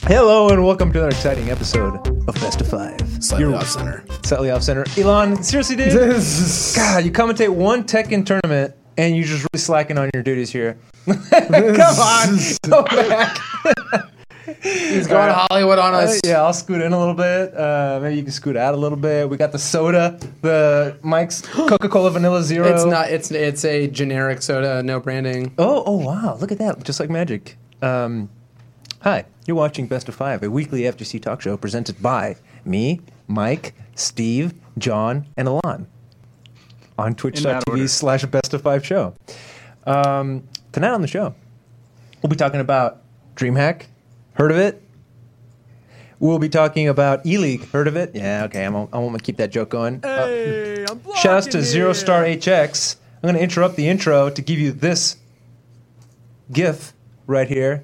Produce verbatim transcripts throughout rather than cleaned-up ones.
Hello and welcome to another exciting episode of Best of Five. Slightly You're, off center. Slightly off center. Elon, seriously, dude? God, you commentate one Tekken tournament and you're just really slacking on your duties here. Come on, go back. He's going uh, Hollywood on us. Uh, yeah, I'll scoot in a little bit. Uh, maybe you can scoot out a little bit. We got the soda, the Mike's Coca-Cola Vanilla Zero. It's not. It's it's a generic soda, no branding. Oh, oh wow! Look at that, just like magic. Um, hi, you're watching Best of Five, a weekly F G C talk show presented by me, Mike, Steve, John, and Alon on Twitch.tv slash Best of Five show. Um, tonight on the show, we'll be talking about DreamHack. Heard of it? We'll be talking about E-League. Heard of it? Yeah, okay. I'm, I won't keep that joke going. Hey, uh, I'm shout outs to Zero Star H X. I'm going to interrupt the intro to give you this GIF right here.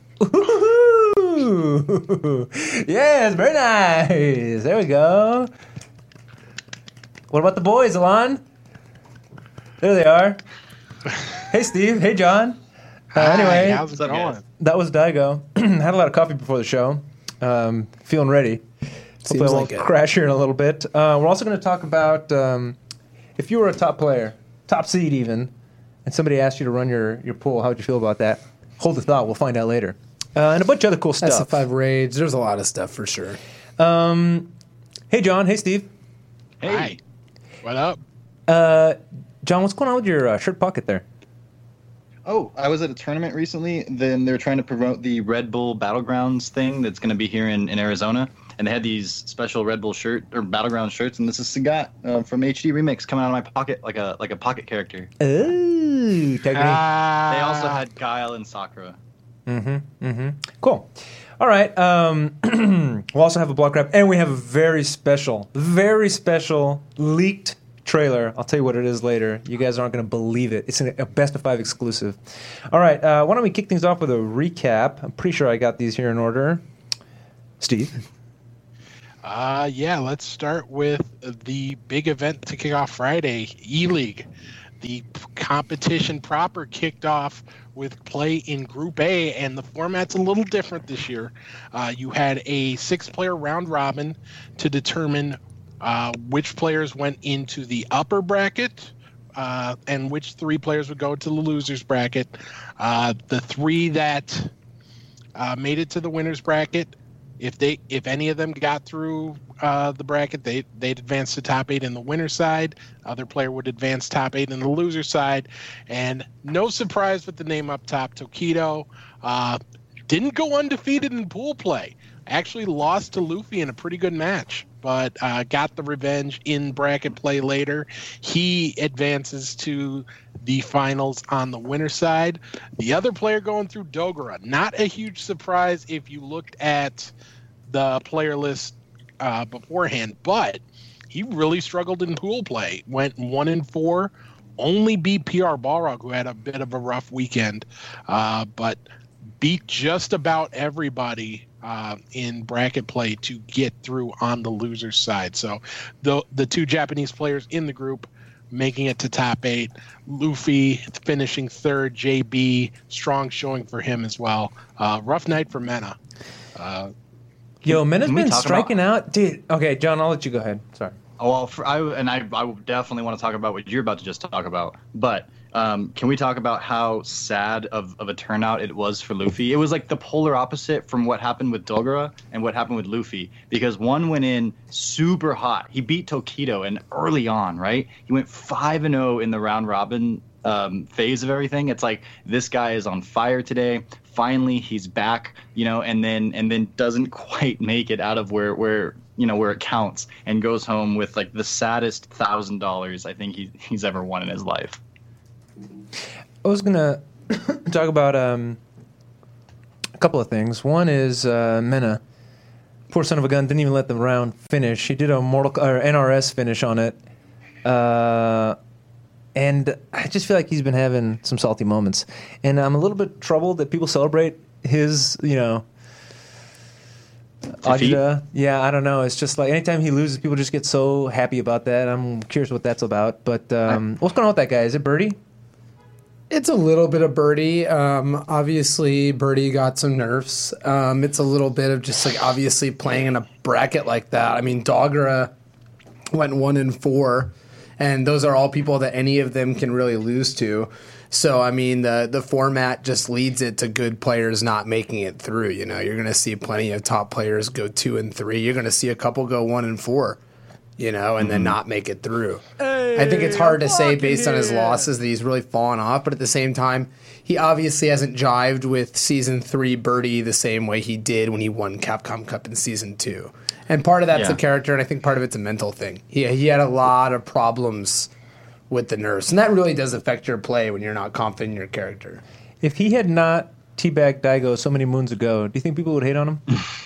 Ooh. Yes, very nice. There we go. What about the boys, Alon? There they are. Hey, Steve. Hey, John. Uh, anyway, Hi, how's it going? That was Daigo. Had a lot of coffee before the show. Um, feeling ready. Hopefully I won't like crash here in a little bit. Uh, we're also going to talk about um, if you were a top player, top seed even, and somebody asked you to run your, your pool, how would you feel about that? Hold the thought. We'll find out later. Uh, and a bunch of other cool stuff. S F five Rage. There's a lot of stuff for sure. Um, hey, John. Hey, Steve. Hey. Hi. What up? Uh, John, what's going on with your uh, shirt pocket there? Oh, I was at a tournament recently. Then they were trying to promote the Red Bull Battlegrounds thing that's going to be here in, in Arizona. And they had these special Red Bull shirt or Battleground shirts. And this is Sagat uh, from H D Remix coming out of my pocket like a like a pocket character. Ooh, uh, they also had Guile and Sakura. Mm-hmm, mm-hmm. Cool. All right. Um, we'll also have a block wrap. And we have a very special, very special leaked trailer. I'll tell you what it is later. You guys aren't going to believe it. It's a Best of Five exclusive. All right. Uh, why don't we kick things off with a recap? I'm pretty sure I got these here in order. Steve? Uh, yeah, let's start with the big event to kick off Friday, E-League. The competition proper kicked off with play in Group A, and the format's a little different this year. Uh, you had a six-player round robin to determine Uh, which players went into the upper bracket uh, and which three players would go to the losers bracket. Uh, the three that uh, made it to the winners bracket, if they if any of them got through uh, the bracket, they, they'd advance to top eight in the winner side. Other player would advance top eight in the loser side. And no surprise with the name up top, Tokido uh, didn't go undefeated in pool play. Actually lost to Luffy in a pretty good match, but uh, got the revenge in bracket play later. He advances to the finals on the winner side. The other player going through, Dogura. Not a huge surprise if you looked at the player list uh, beforehand, but he really struggled in pool play. Went one and four, only beat P R Balrog, who had a bit of a rough weekend, uh, but beat just about everybody Uh, in bracket play to get through on the loser side. So the the two Japanese players in the group making it to top eight. Luffy finishing third. J B, strong showing for him as well. Uh, rough night for Mena. Uh, Yo, Mena's been striking about... out. Dude, okay, John, I'll let you go ahead. Sorry. Oh, well, for, I, and I, I definitely want to talk about what you're about to just talk about. But um, can we talk about how sad of, of a turnout it was for Luffy? It was like the polar opposite from what happened with Dogura and what happened with Luffy. Because one went in super hot. He beat Tokido, and early on, right? He went five and oh in the round robin um, phase of everything. It's like, this guy is on fire today. Finally, he's back, you know, and then and then doesn't quite make it out of where where you know where it counts, and goes home with like the saddest thousand dollars I think he, he's ever won in his life. I was gonna talk about um, a couple of things. One is uh, Mena, poor son of a gun, didn't even let the round finish. He did a Mortal or N R S finish on it, uh, and I just feel like he's been having some salty moments. And I'm a little bit troubled that people celebrate his, you know, Ajita. Yeah, I don't know. It's just like anytime he loses, people just get so happy about that. I'm curious what that's about. But um, what's going on with that guy? Is it Birdie? It's a little bit of Birdie. Um, obviously, Birdie got some nerfs. Um, it's a little bit of just like obviously playing in a bracket like that. I mean, Dogra went one and four, and those are all people that any of them can really lose to. So, I mean, the the format just leads it to good players not making it through. You know, you're going to see plenty of top players go two and three. You're going to see a couple go one and four, you know, and mm-hmm. then not make it through. Hey, I think it's hard to say based on his losses that he's really fallen off, but at the same time, he obviously hasn't jived with Season three Birdie the same way he did when he won Capcom Cup in Season two. And part of that's yeah. a character, and I think part of it's a mental thing. He, he had a lot of problems with the nerfs, and that really does affect your play when you're not confident in your character. If he had not teabagged Daigo so many moons ago, do you think people would hate on him?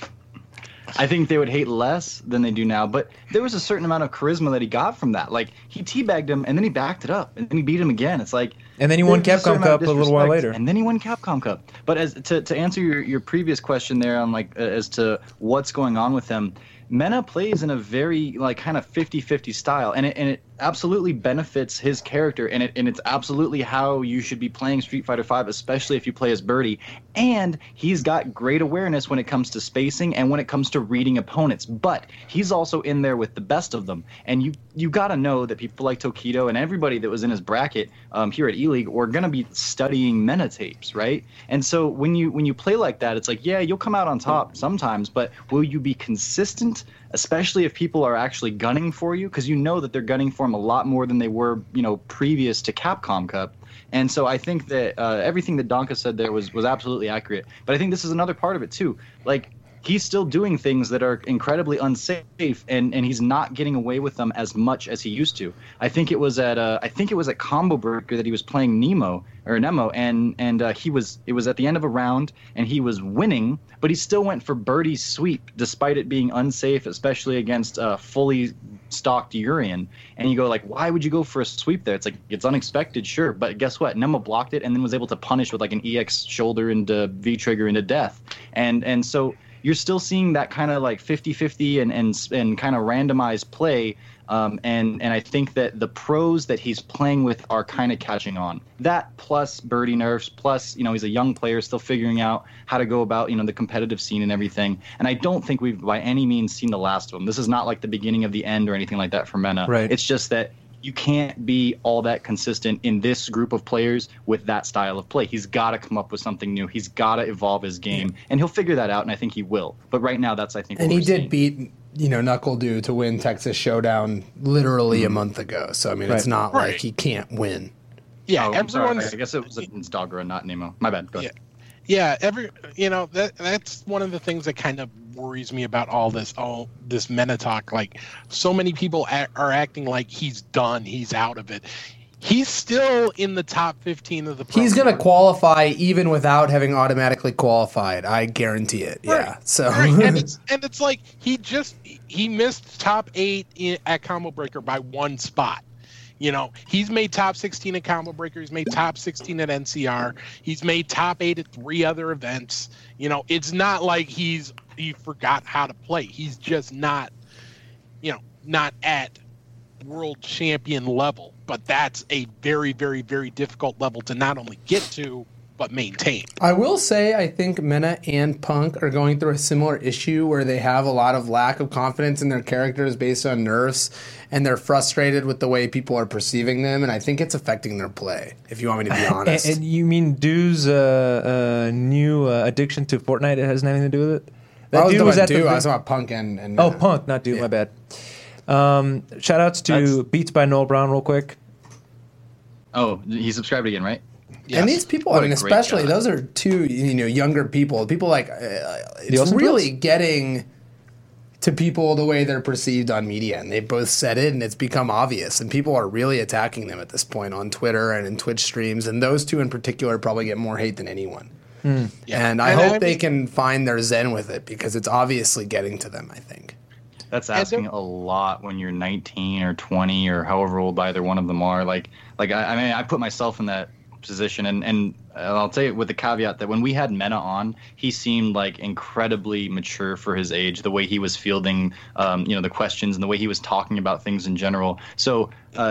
I think they would hate less than they do now, but there was a certain amount of charisma that he got from that. Like, he teabagged him, and then he backed it up, and then he beat him again. It's like... And then he won Capcom Cup a little while later. And then he won Capcom Cup. But as to, to answer your, your previous question there on, like, uh, as to what's going on with him, Mena plays in a very, like, kind of fifty-fifty style, and it, and it absolutely benefits his character, and it and it's absolutely how you should be playing Street Fighter five, especially if you play as Birdie. And he's got great awareness when it comes to spacing and when it comes to reading opponents, but he's also in there with the best of them. And you you got to know that people like Tokido and everybody that was in his bracket um, here at E-League are going to be studying Mena tapes, right? And so when you when you play like that, it's like, yeah, you'll come out on top sometimes, but will you be consistent? Especially if people are actually gunning for you, because you know that they're gunning for him a lot more than they were, you know, previous to Capcom Cup. And so I think that uh, everything that Donka said there was was absolutely accurate. But I think this is another part of it too. Like, he's still doing things that are incredibly unsafe, and, and he's not getting away with them as much as he used to. I think it was at uh, I think it was at Combo Breaker that he was playing Nemo or Nemo, and and uh, he was it was at the end of a round, and he was winning, but he still went for Birdie's sweep despite it being unsafe, especially against uh, fully stocked Urien. And you go like, why would you go for a sweep there? It's like, it's unexpected, sure, but guess what? Nemo blocked it and then was able to punish with like an E X shoulder into V trigger into death, and and so. You're still seeing that kind of like fifty-fifty and and, and kind of randomized play, um, and, and I think that the pros that he's playing with are kind of catching on. That plus Birdie nerfs, plus, you know, he's a young player still figuring out how to go about, you know, the competitive scene and everything. And I don't think we've by any means seen the last of him. This is not like the beginning of the end or anything like that for Mena. Right. It's just that you can't be all that consistent in this group of players with that style of play. He's got to come up with something new. He's got to evolve his game, and he'll figure that out, and I think he will. But right now, that's, I think, and what he we're did seeing. beat, you know, Knuckle Dew to win Texas Showdown literally mm-hmm. a month ago. So, I mean, right. it's not right. like he can't win. Yeah, oh, everyone's... I guess it was it's Dogra, not Nemo. My bad. Go ahead. Yeah. Yeah, every you know that that's one of the things that kind of worries me about all this all this Mena talk. Like, so many people a- are acting like he's done, he's out of it. He's still in the top fifteen of the pro He's going to qualify even without having automatically qualified. I guarantee it. Right. Yeah. So right. and it's and it's like he just he missed top eight in, at Combo Breaker by one spot. You know, he's made top sixteen at Combo Breaker. He's made top sixteen at N C R. He's made top eight at three other events. You know, it's not like he's he forgot how to play. He's just not, you know, not at world champion level. But that's a very, very, very difficult level to not only get to, but maintain. I will say I think Mena and Punk are going through a similar issue where they have a lot of lack of confidence in their characters based on nerfs, and they're frustrated with the way people are perceiving them, and I think it's affecting their play, if you want me to be honest. and, and you mean Dew's uh, uh, new uh, addiction to Fortnite has nothing to do with it? That I was Dew was at Dew, the... I was talking about Punk and, and Oh, Mena. Punk, not Dew, Yeah. my bad. Um, shout-outs to That's- Beats by Noel Brown real quick. Oh, he subscribed again, right? Yes. And these people, What I a mean, great especially guy. those are two, you know, younger people. People like uh, it's Olsen really twins? getting to people the way they're perceived on media, and they both said it, and it's become obvious. And people are really attacking them at this point on Twitter and in Twitch streams. And those two in particular probably get more hate than anyone. Hmm. Yeah. And I And hope I they mean- can find their zen with it because it's obviously getting to them. I think. That's And asking there- a lot when you're nineteen or twenty or however old either one of them are. Like, like I, I mean, I put myself in that position, and and I'll tell you with the caveat that when we had Mena on, he seemed like incredibly mature for his age. The way he was fielding, um, you know, the questions and the way he was talking about things in general. So. Uh,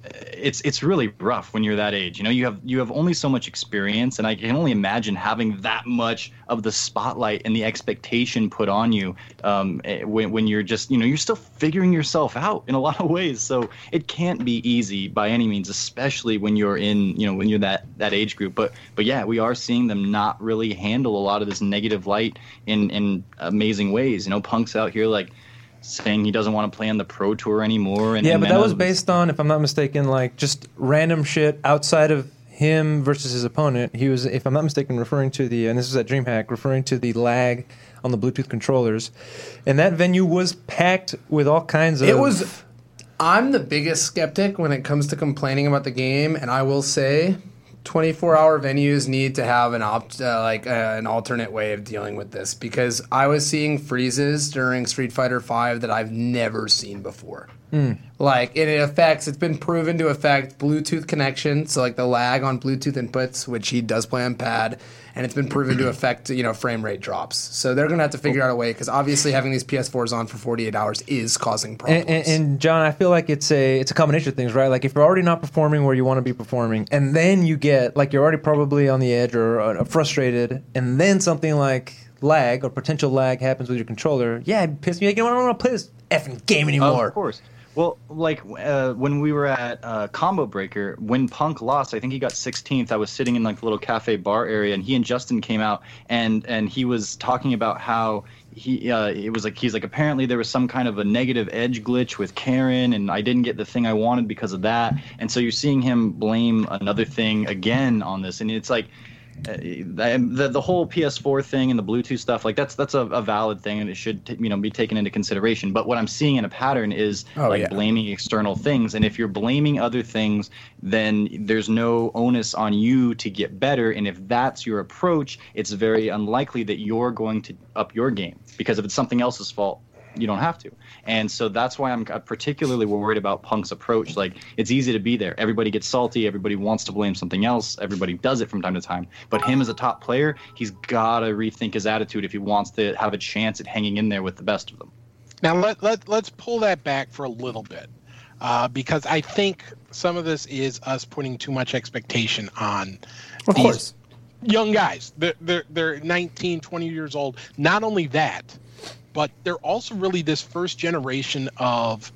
it's it's really rough when you're that age. You know, you have you have only so much experience, and I can only imagine having that much of the spotlight and the expectation put on you um, when when you're just, you know, you're still figuring yourself out in a lot of ways. So it can't be easy by any means, especially when you're in, you know, when you're that that age group. But but yeah, we are seeing them not really handle a lot of this negative light in in amazing ways. You know, Punk's out here like saying he doesn't want to play on the Pro Tour anymore. And, yeah, and but Mena that was based on, if I'm not mistaken, like just random shit outside of him versus his opponent. He was, if I'm not mistaken, referring to the, and this is at DreamHack, referring to the lag on the Bluetooth controllers. And that venue was packed with all kinds of... It was... I'm the biggest skeptic when it comes to complaining about the game, and I will say twenty-four hour venues need to have an opt, uh, like uh, an alternate way of dealing with this, because I was seeing freezes during Street Fighter five that I've never seen before. Mm. Like, and it affects, it's been proven to affect Bluetooth connection, so like the lag on Bluetooth inputs, which he does play on pad, and it's been proven to affect, you know, frame rate drops. So they're going to have to figure out a way, because obviously having these P S fours on for forty-eight hours is causing problems. And, and, and John, I feel like it's a it's a combination of things, right? Like if you're already not performing where you want to be performing, and then you get, like you're already probably on the edge or uh, frustrated, and then something like lag or potential lag happens with your controller, yeah, it pisses me. Like, you know, I don't want to play this effing game anymore. Of course. Well, like uh, when we were at uh, Combo Breaker, when Punk lost, I think he got sixteenth. I was sitting in like the little cafe bar area, and he and Justin came out, and and he was talking about how he uh, it was like he's like apparently there was some kind of a negative edge glitch with Karen, and I didn't get the thing I wanted because of that. And so you're seeing him blame another thing again on this, and it's like. Uh, the the whole P S four thing and the Bluetooth stuff, like that's that's a, a valid thing, and it should t- you know be taken into consideration. But what I'm seeing in a pattern is oh, like yeah. blaming external things, and if you're blaming other things, then there's no onus on you to get better. And if that's your approach, it's very unlikely that you're going to up your game, because if it's something else's fault, you don't have to. And so that's why I'm particularly worried about Punk's approach. Like, it's easy to be there. Everybody gets salty. Everybody wants to blame something else. Everybody does it from time to time. But him as a top player, he's got to rethink his attitude if he wants to have a chance at hanging in there with the best of them. Now, let, let, let's pull that back for a little bit, uh, because I think some of this is us putting too much expectation on of these course. young guys. They're, they're, they're nineteen, twenty years old. Not only that, but they're also really this first generation of,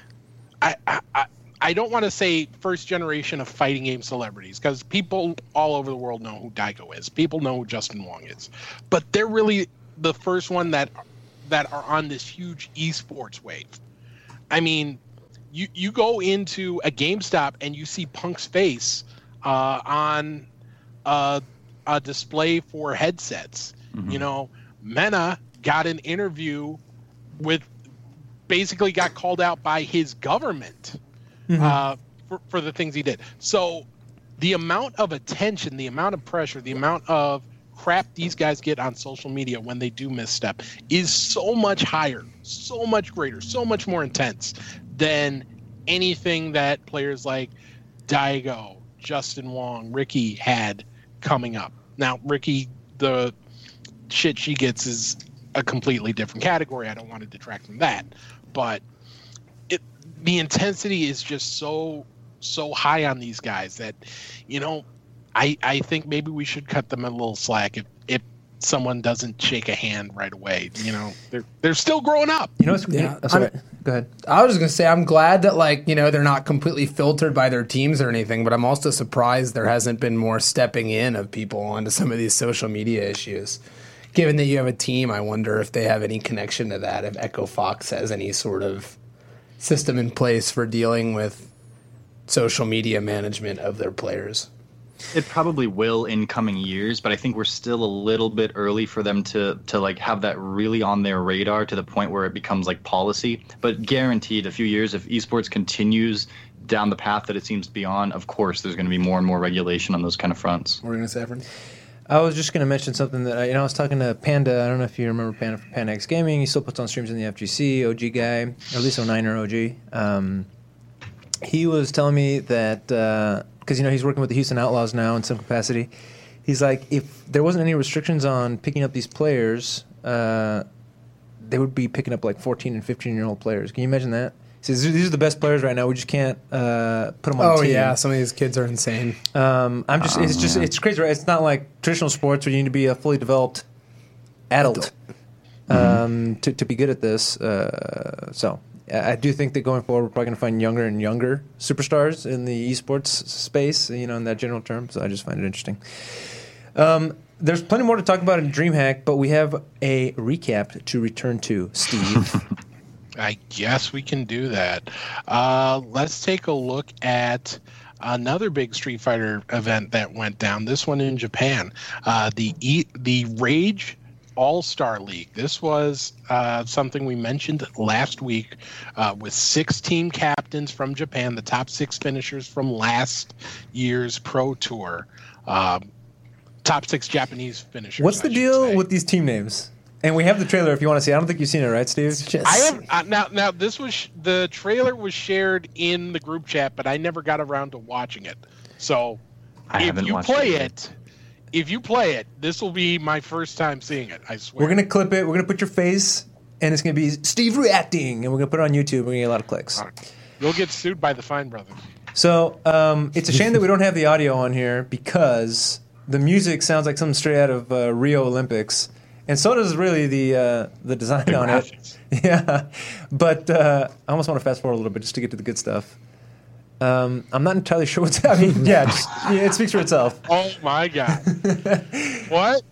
I I, I don't want to say first generation of fighting game celebrities, because people all over the world know who Daigo is. People know who Justin Wong is. But they're really the first one that that are on this huge esports wave. I mean, you, you go into a GameStop and you see Punk's face uh, on a, a display for headsets. Mm-hmm. You know, Mena got an interview with, basically got called out by his government mm-hmm. uh, for, for the things he did. So the amount of attention, the amount of pressure, the amount of crap these guys get on social media when they do misstep is so much higher, so much greater, so much more intense than anything that players like Daigo, Justin Wong, Ricky had coming up. Now, Ricky, the shit she gets is a completely different category. I don't want to detract from that, but it the intensity is just so so high on these guys that, you know, I I think maybe we should cut them a little slack if if someone doesn't shake a hand right away. You know, they're they're still growing up. You know what's yeah, oh, sorry. Go ahead. I was just gonna say I'm glad that, like, you know, they're not completely filtered by their teams or anything, but I'm also surprised there hasn't been more stepping in of people onto some of these social media issues. Given that you have a team, I wonder if they have any connection to that, if Echo Fox has any sort of system in place for dealing with social media management of their players. It probably will in coming years, but I think we're still a little bit early for them to to like have that really on their radar to the point where it becomes like policy. But guaranteed, a few years, if esports continues down the path that it seems to be on, of course, there's going to be more and more regulation on those kind of fronts. What were you going to say, Efren? I was just going to mention something that, I, you know, I was talking to Panda. I don't know if you remember Panda from Panda X Gaming. He still puts on streams in the F G C, O G guy, or at least oh nine or O G. Um, he was telling me that, because, uh, you know, he's working with the Houston Outlaws now in some capacity. He's like, if there wasn't any restrictions on picking up these players, uh, they would be picking up like fourteen and fifteen-year-old players. Can you imagine that? he says these are the best players right now. We just can't uh, put them on. Oh the team. yeah, some of these kids are insane. Um, I'm just. Oh, it's just. man. It's crazy, right? It's not like traditional sports where you need to be a fully developed adult, um, Mm-hmm. to to be good at this. Uh, so I I do think that going forward, we're probably going to find younger and younger superstars in the esports space. You know, in that general term. So I just find it interesting. Um, there's plenty more to talk about in DreamHack, but we have a recap to return to. Steve, I guess we can do that. Uh, let's take a look at another big Street Fighter event that went down. This one in Japan, uh, the e- the Rage All-Star League. This was uh, something we mentioned last week uh, with six team captains from Japan, the top six finishers from last year's Pro Tour. Um, top six Japanese finishers. what's the I should deal say. with these team names? And we have the trailer if you want to see. I don't think you've seen it, right, Steve? It's just, I have uh, now. Now this was sh- the trailer was shared in the group chat, but I never got around to watching it. So I if haven't you watched play it. it, if you play it, this will be my first time seeing it. I swear. We're gonna clip it. We're gonna put your face, and it's gonna be Steve reacting, and we're gonna put it on YouTube. We're gonna get a lot of clicks. You'll get sued by the Fine Brothers. So um, it's a shame that we don't have the audio on here because the music sounds like something straight out of uh, Rio Olympics, and so does really the uh, the design The on graphics. it. Yeah, but uh, I almost want to fast forward a little bit just to get to the good stuff. Um, I'm not entirely sure what's. I mean, yeah, just, yeah, it speaks for itself. Oh my god! What?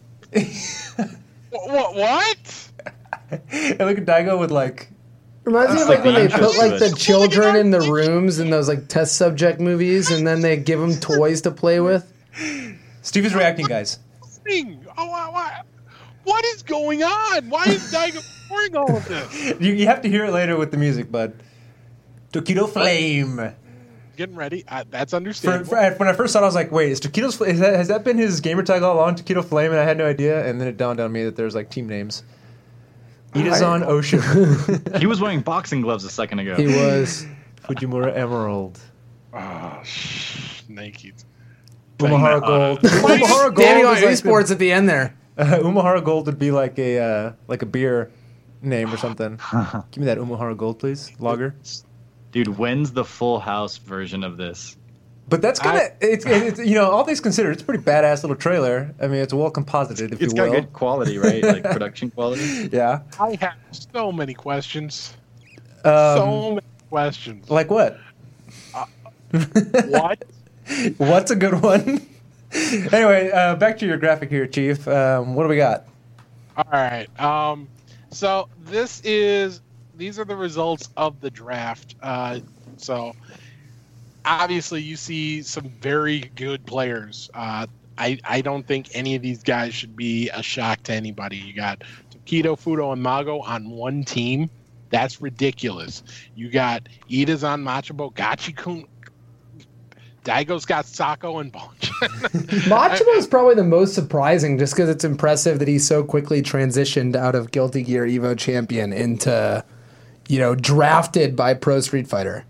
What? What? And look at Daigo with like. reminds me of like like when the they intro put to like it. the children in the rooms in those like test subject movies, and then they give them toys to play with. Steve is reacting, guys. Thing. Oh, what, what? What is going on? Why is Daigo pouring all of this? You, you have to hear it later with the music, bud. Taquito Flame. Getting ready. Uh, that's For, understandable. for, when I first saw it, I was like, wait, is Taquito's Flame, is that, has that been his gamer tag all along, Taquito Flame? And I had no idea. And then it dawned on me that there's like team names. Itazan Ocean. He was wearing boxing gloves a second ago. He was. Fujimura Emerald. Oh, shh. Nike. Umahara that, uh, Gold. Umahara Gold Danny on is like esports at the end there. the- uh, Umahara Gold would be like a uh, like a beer name or something. Give me that Umahara Gold, please. Lager. Dude, when's the Full House version of this? But that's kind of I- it's, it's you know all things considered, it's a pretty badass little trailer. I mean, it's well composited, if It's you got will. good quality, right? Like production quality. Yeah. I have so many questions. Um, so many questions. like what? What? What's a good one? Anyway, uh, back to your graphic here, Chief. Um, what do we got? All right. Um, so this is these are the results of the draft. Uh, so obviously you see some very good players. Uh, I I don't think any of these guys should be a shock to anybody. You got Takedo, Fudo, and Mago on one team. That's ridiculous. You got Itazan, Machabo, Gachikun. Daigo's got Sako and Bunch. Machimo is probably the most surprising just because it's impressive that he so quickly transitioned out of Guilty Gear Evo champion into, you know, drafted by Pro Street Fighter.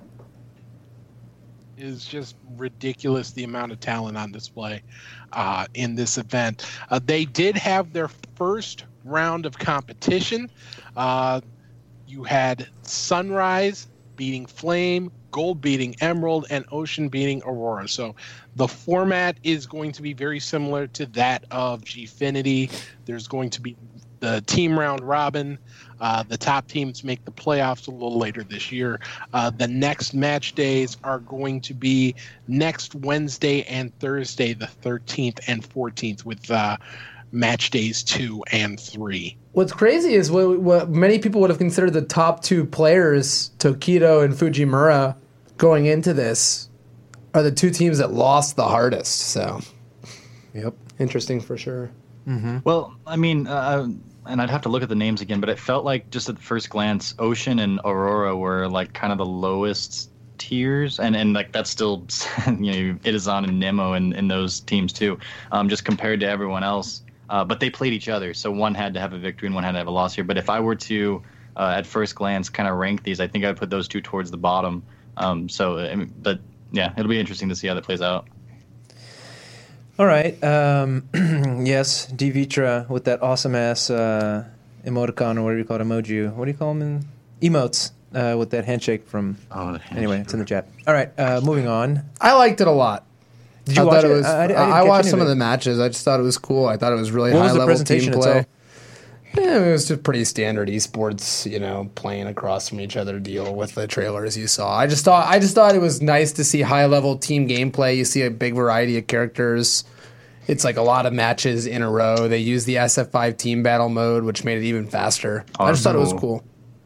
Is just ridiculous the amount of talent on display uh, in this event. Uh, they did have their first round of competition. Uh, you had Sunrise beating Flame, Gold beating Emerald, and Ocean beating Aurora. So the format is going to be very similar to that of Gfinity. There's going to be the team round robin. Uh, the top teams make the playoffs a little later this year. Uh, the next match days are going to be next Wednesday and Thursday, the thirteenth and fourteenth, with uh, match days two and three. What's crazy is what, what many people would have considered the top two players, Tokido and Fujimura, going into this, are the two teams that lost the hardest. So, Yep. interesting for sure. Well, I mean, uh, and I'd have to look at the names again, but it felt like just at the first glance, Ocean and Aurora were like kind of the lowest tiers, and and like that's still, you know, Itazan and Nemo and, and those teams too, um, just compared to everyone else. Uh, but they played each other, so one had to have a victory and one had to have a loss here. But if I were to, uh, at first glance, kind of rank these, I think I'd put those two towards the bottom. Um, so, I mean, but yeah, it'll be interesting to see how that plays out. All right. Um, yes, D Vitra with that awesome ass uh, emoticon or whatever you call it, emoji. What do you call them? In? Emotes. uh, with that handshake from. Oh, the handshake. Anyway, it's in the chat. All right, uh, moving on. I liked it a lot. Did you I watch thought it? it was. I- I I, didn't- I didn't catch watched any some of of it. the matches. I just thought it was cool. I thought it was really What high was the level team presentation play. itself? Yeah, it was just pretty standard esports, you know, playing across from each other deal with the trailers you saw. I just thought I just thought it was nice to see high level team gameplay. You see a big variety of characters. It's like a lot of matches in a row. They used the S F five team battle mode, which made it even faster. Oh, I just thought it was cool.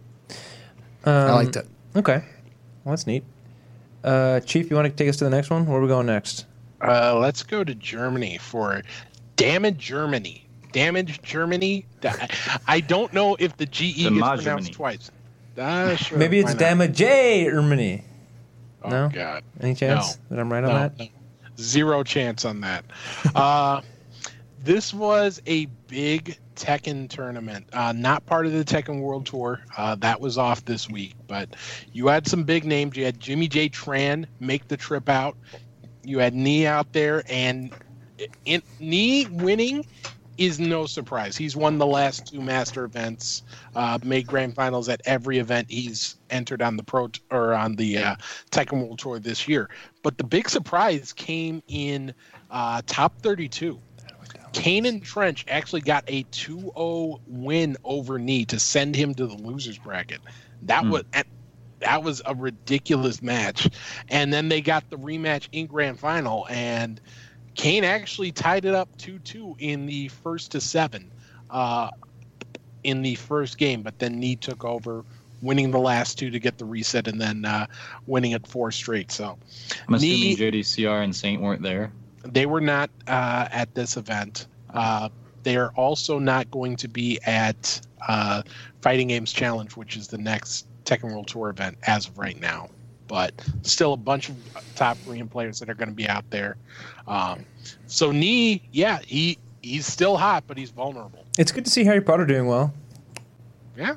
cool. I liked it. Okay, well that's neat. Uh, Chief, you want to take us to the next one? Where are we going next? Uh, let's go to Germany for Damage Germany. Damage Germany. I don't know if the G E gets Damage pronounced Germany. twice. Uh, sure, Maybe it's why not? Damage Germany. Oh, No? God. Any chance No. that I'm right on No, that? no. Zero chance on that. uh, this was a big Tekken tournament. Uh, not part of the Tekken World Tour. Uh, that was off this week. But you had some big names. You had Jimmy J. Tran make the trip out. You had Nee out there. And in, Nee winning is no surprise. He's won the last two master events, uh, made grand finals at every event he's entered on the pro t- or on the uh, Tekken World Tour this year. But the big surprise came in uh, top thirty-two. Kanan Trench actually got a two oh win over Nee to send him to the losers bracket. That Hmm. was that was a ridiculous match. And then they got the rematch in grand final, and Kane actually tied it up two two in the first to seven uh, in the first game, but then Nee took over, winning the last two to get the reset, and then uh, winning it four straight. So I'm assuming Nee- J D C R and Saint weren't there. they were not uh, at this event. Uh, they are also not going to be at uh, Fighting Games Challenge, which is the next Tekken World Tour event as of right now. But still a bunch of top Korean players that are going to be out there. Um, so Nee, yeah, he he's still hot, but he's vulnerable. It's good to see Harry Potter doing well. Yeah.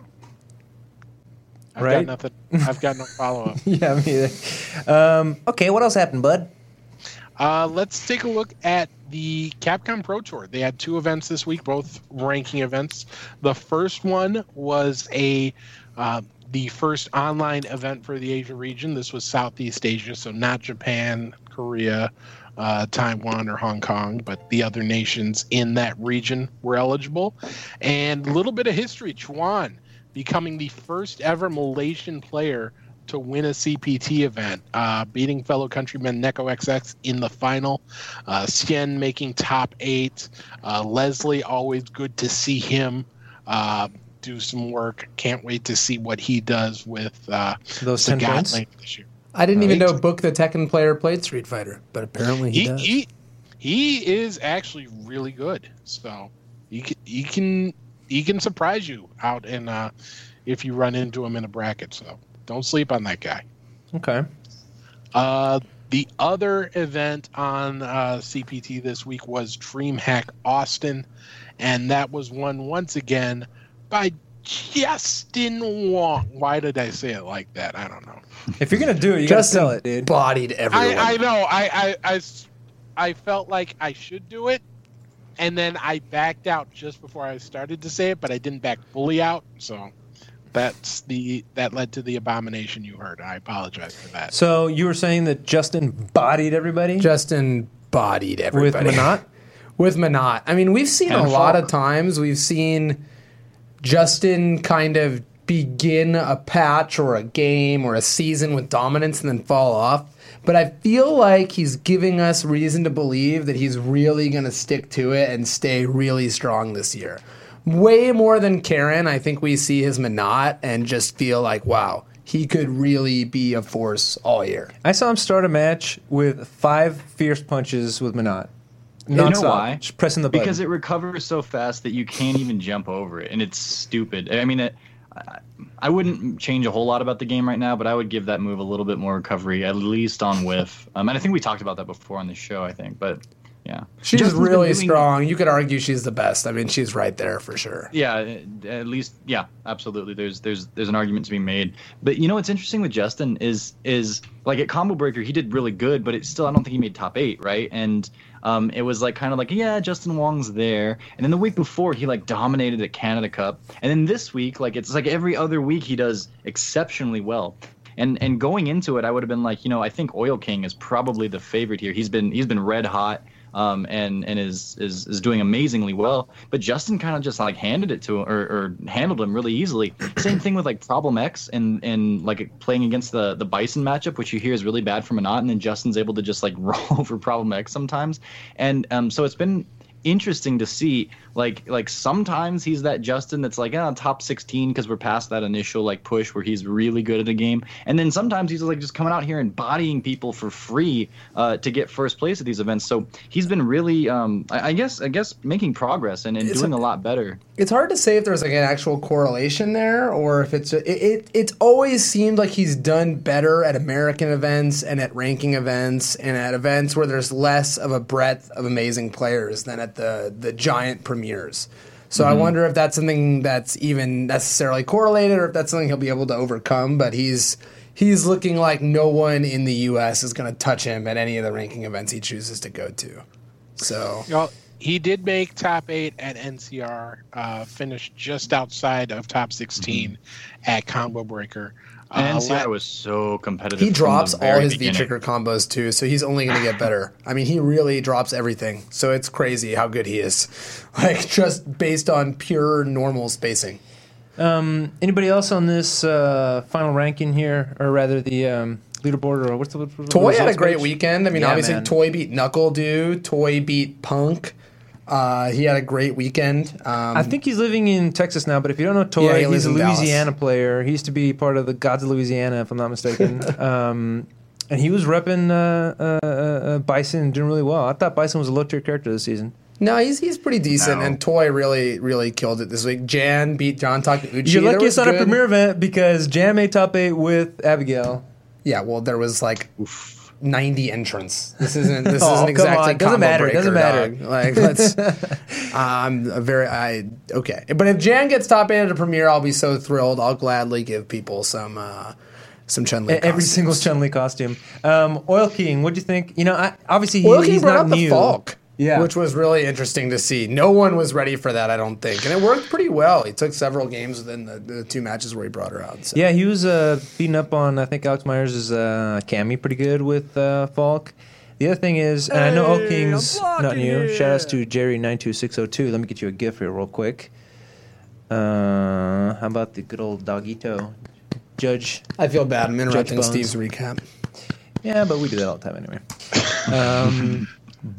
I've Right? got nothing. I've got no follow up. Yeah, me either. Um, okay, what else happened, bud? Uh, let's take a look at the Capcom Pro Tour. They had two events this week, both ranking events. The first one was a uh, the first online event for the Asia region. This was Southeast Asia, so not Japan, Korea, uh, Taiwan, or Hong Kong, but the other nations in that region were eligible. And a little bit of history, Chuan becoming the first ever Malaysian player to win a C P T event, uh, beating fellow countryman Neko X X in the final. Uh, Sien making top eight. Uh, Leslie, always good to see him uh, do some work. Can't wait to see what he does with uh, Those ten Sagat points? later this year. I didn't even Right. know Book the Tekken player played Street Fighter, but apparently he, He does. he he is actually really good. So he can, he can he can surprise you out in uh, if you run into him in a bracket. So don't sleep on that guy. Okay. Uh, the other event on uh, C P T this week was DreamHack Austin, and that was won once again by Justin Wong. Why did I say it like that? I don't know. If you're gonna do it, you gotta Justin sell it, dude. bodied everyone. I, I know. I, I, I s- I felt like I should do it, and then I backed out just before I started to say it, but I didn't back fully out. So that's the that led to the abomination you heard. I apologize for that. So you were saying that Justin bodied everybody Justin bodied with everybody. Manat? With Manat. I mean, we've seen And a lot Falk. of times, we've seen Justin kind of begin a patch or a game or a season with dominance and then fall off. But I feel like he's giving us reason to believe that he's really going to stick to it and stay really strong this year. Way more than Karen, I think we see his Manat and just feel like, wow, he could really be a force all year. I saw him start a match with five fierce punches with Manat. You know Non-stop, why? Just pressing the button. Because it recovers so fast that you can't even jump over it, and it's stupid. I mean, it, I, I wouldn't change a whole lot about the game right now, but I would give that move a little bit more recovery, at least on whiff. Um, and I think we talked about that before on the show, I think. But yeah, She's Justin's been really doing- strong. You could argue she's the best. I mean, she's right there for sure. Yeah, at least yeah, absolutely. There's there's there's an argument to be made. But you know what's interesting with Justin is is like at Combo Breaker he did really good, but it's still I don't think he made top eight, right? And Um, it was like kind of like, yeah, Justin Wong's there. And then the week before, he like dominated at Canada Cup. And then this week, like it's like every other week he does exceptionally well. And and going into it, I would have been like, you know, I think Oil King is probably the favorite here. He's been he's been red hot. Um, and and is, is is doing amazingly well, but Justin kind of just like handed it to him or, or handled him really easily. Same thing with like Problem X and and like playing against the the Bison matchup, which you hear is really bad for Monot, and then Justin's able to just like roll over Problem X sometimes, and um, so it's been interesting to see. Like like sometimes he's that Justin that's like ah, top sixteen because we're past that initial like push where he's really good at a game, and then sometimes he's like just coming out here and bodying people for free uh, to get first place at these events. So he's been really um, I, I guess I guess making progress and, and doing a, a lot better. It's hard to say if there's like an actual correlation there or if it's it, it it's always seemed like he's done better at American events and at ranking events and at events where there's less of a breadth of amazing players than at the the giant premiere. Years. So mm-hmm. I wonder if that's something that's even necessarily correlated or if that's something he'll be able to overcome. But he's he's looking like no one in the U S is going to touch him at any of the ranking events he chooses to go to. So well, he did make top eight at N C R, uh, finished just outside of top sixteen mm-hmm. at Combo Breaker. And uh, N C R was so competitive. He drops all his beginning. V-trigger combos too, so he's only going to get better. I mean, he really drops everything. So it's crazy how good he is, like just based on pure normal spacing. Um, anybody else on this uh, final ranking here, or rather the um, leaderboard, or what's the what's Toy the had a great page? weekend. I mean, Yeah, obviously, man. Toy beat Knuckle Dew. Toy beat Punk. Uh, he had a great weekend. Um, I think he's living in Texas now, but if you don't know Toy, Yeah, he he's lives a in Dallas. Louisiana player. He used to be part of the Gods of Louisiana, if I'm not mistaken. um, and he was repping uh, uh, uh, Bison and doing really well. I thought Bison was a low-tier character this season. No, he's he's pretty decent, No. and Toy really really killed it this week. Jan beat John Takeuchi. You're There lucky was it's not a good- premier event because Jam made top eight with Abigail. Yeah, well, there was like ninety entrants. This isn't this Oh, isn't come exactly on. Doesn't combo matter. breaker, Doesn't matter. dog. Like let's. I'm a very I okay, but if Jan gets top eight at a premiere, I'll be so thrilled. I'll gladly give people some uh, some Chun Li. E- Every single Chun-Li costume. Um, Oil King, what'd you think? You know, I, obviously he, Oil King he's brought not out the new. Falk. Yeah. Which was really interesting to see. No one was ready for that, I don't think. And it worked pretty well. He took several games within the, the two matches where he brought her out. So. Yeah, he was uh, beating up on, I think, Alex Myers' uh, Cammy pretty good with uh, Falk. The other thing is, and I know Oil King's not new. Shout outs to Jerry nine two six zero two. Let me get you a GIF here real quick. Uh, how about the good old Dogito? Judge. I feel bad. I'm interrupting Bones. Steve's recap. Yeah, but we do that all the time anyway. Um,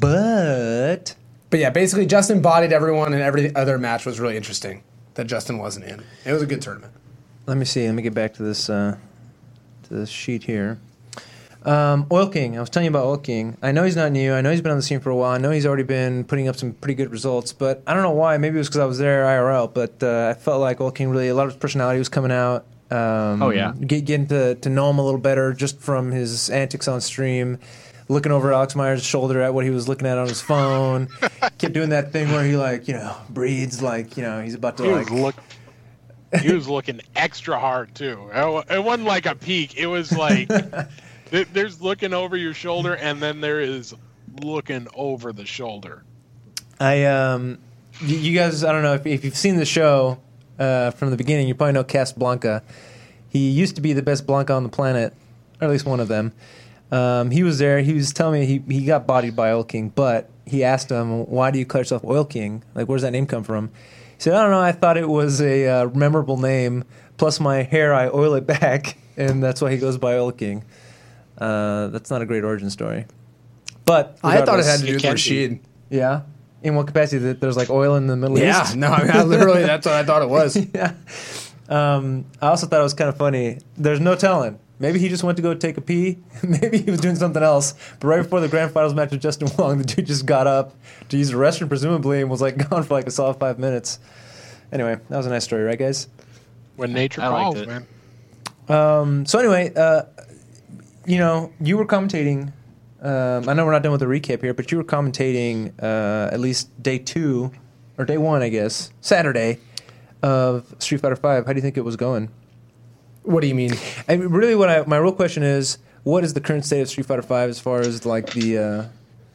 but But yeah, basically Justin bodied everyone, and every other match was really interesting that Justin wasn't in. It was a good tournament. let me see. Let me get back to this uh, to this sheet here. Um, Oil King. I was telling you about Oil King. I know he's not new. I know he's been on the scene for a while. I know he's already been putting up some pretty good results, but I don't know why. Maybe it was because I was there I R L, but uh, I felt like Oil King really, a lot of his personality was coming out. Um, Oh, yeah. Get, getting to, to know him a little better just from his antics on stream. Looking over Alex Myers' shoulder at what he was looking at on his phone. Kept doing that thing where he, like, you know, breathes like, you know, he's about to, He like... was look. He was looking extra hard too. It wasn't like a peek. It was like th- there's looking over your shoulder, and then there is looking over the shoulder. I um, y- you guys, I don't know if, if you've seen the show uh, from the beginning. You probably know Casablanca. He used to be the best Blanca on the planet, or at least one of them. Um, he was there. He was telling me he he got bodied by Oil King, but he asked him, "Why do you call yourself Oil King? Like, where does that name come from?" He said, "I don't know. I thought it was a uh, memorable name. Plus, my hair, I oil it back, and that's why he goes by Oil King." Uh, that's not a great origin story, but I thought it had regardless- to do It with can be. Rashid. yeah. In what capacity? That there's like oil in the Middle Yeah, East? no, I mean, I literally, that's what I thought it was. Yeah. Um, I also thought it was kind of funny. There's no telling. Maybe he just went to go take a pee. Maybe he was doing something else. But right before the grand finals match with Justin Wong, the dude just got up to use the restroom, presumably, and was like gone for like a solid five minutes. Anyway, that was a nice story, right, guys? When nature I liked calls, it. man. Um, so anyway, uh, you know, you were commentating. Um, I know we're not done with the recap here, but you were commentating uh, at least day two, or day one, I guess, Saturday of Street Fighter Five. How do you think it was going? What do you mean? I mean, really, what I, my real question is, what is the current state of Street Fighter Five as far as like the uh,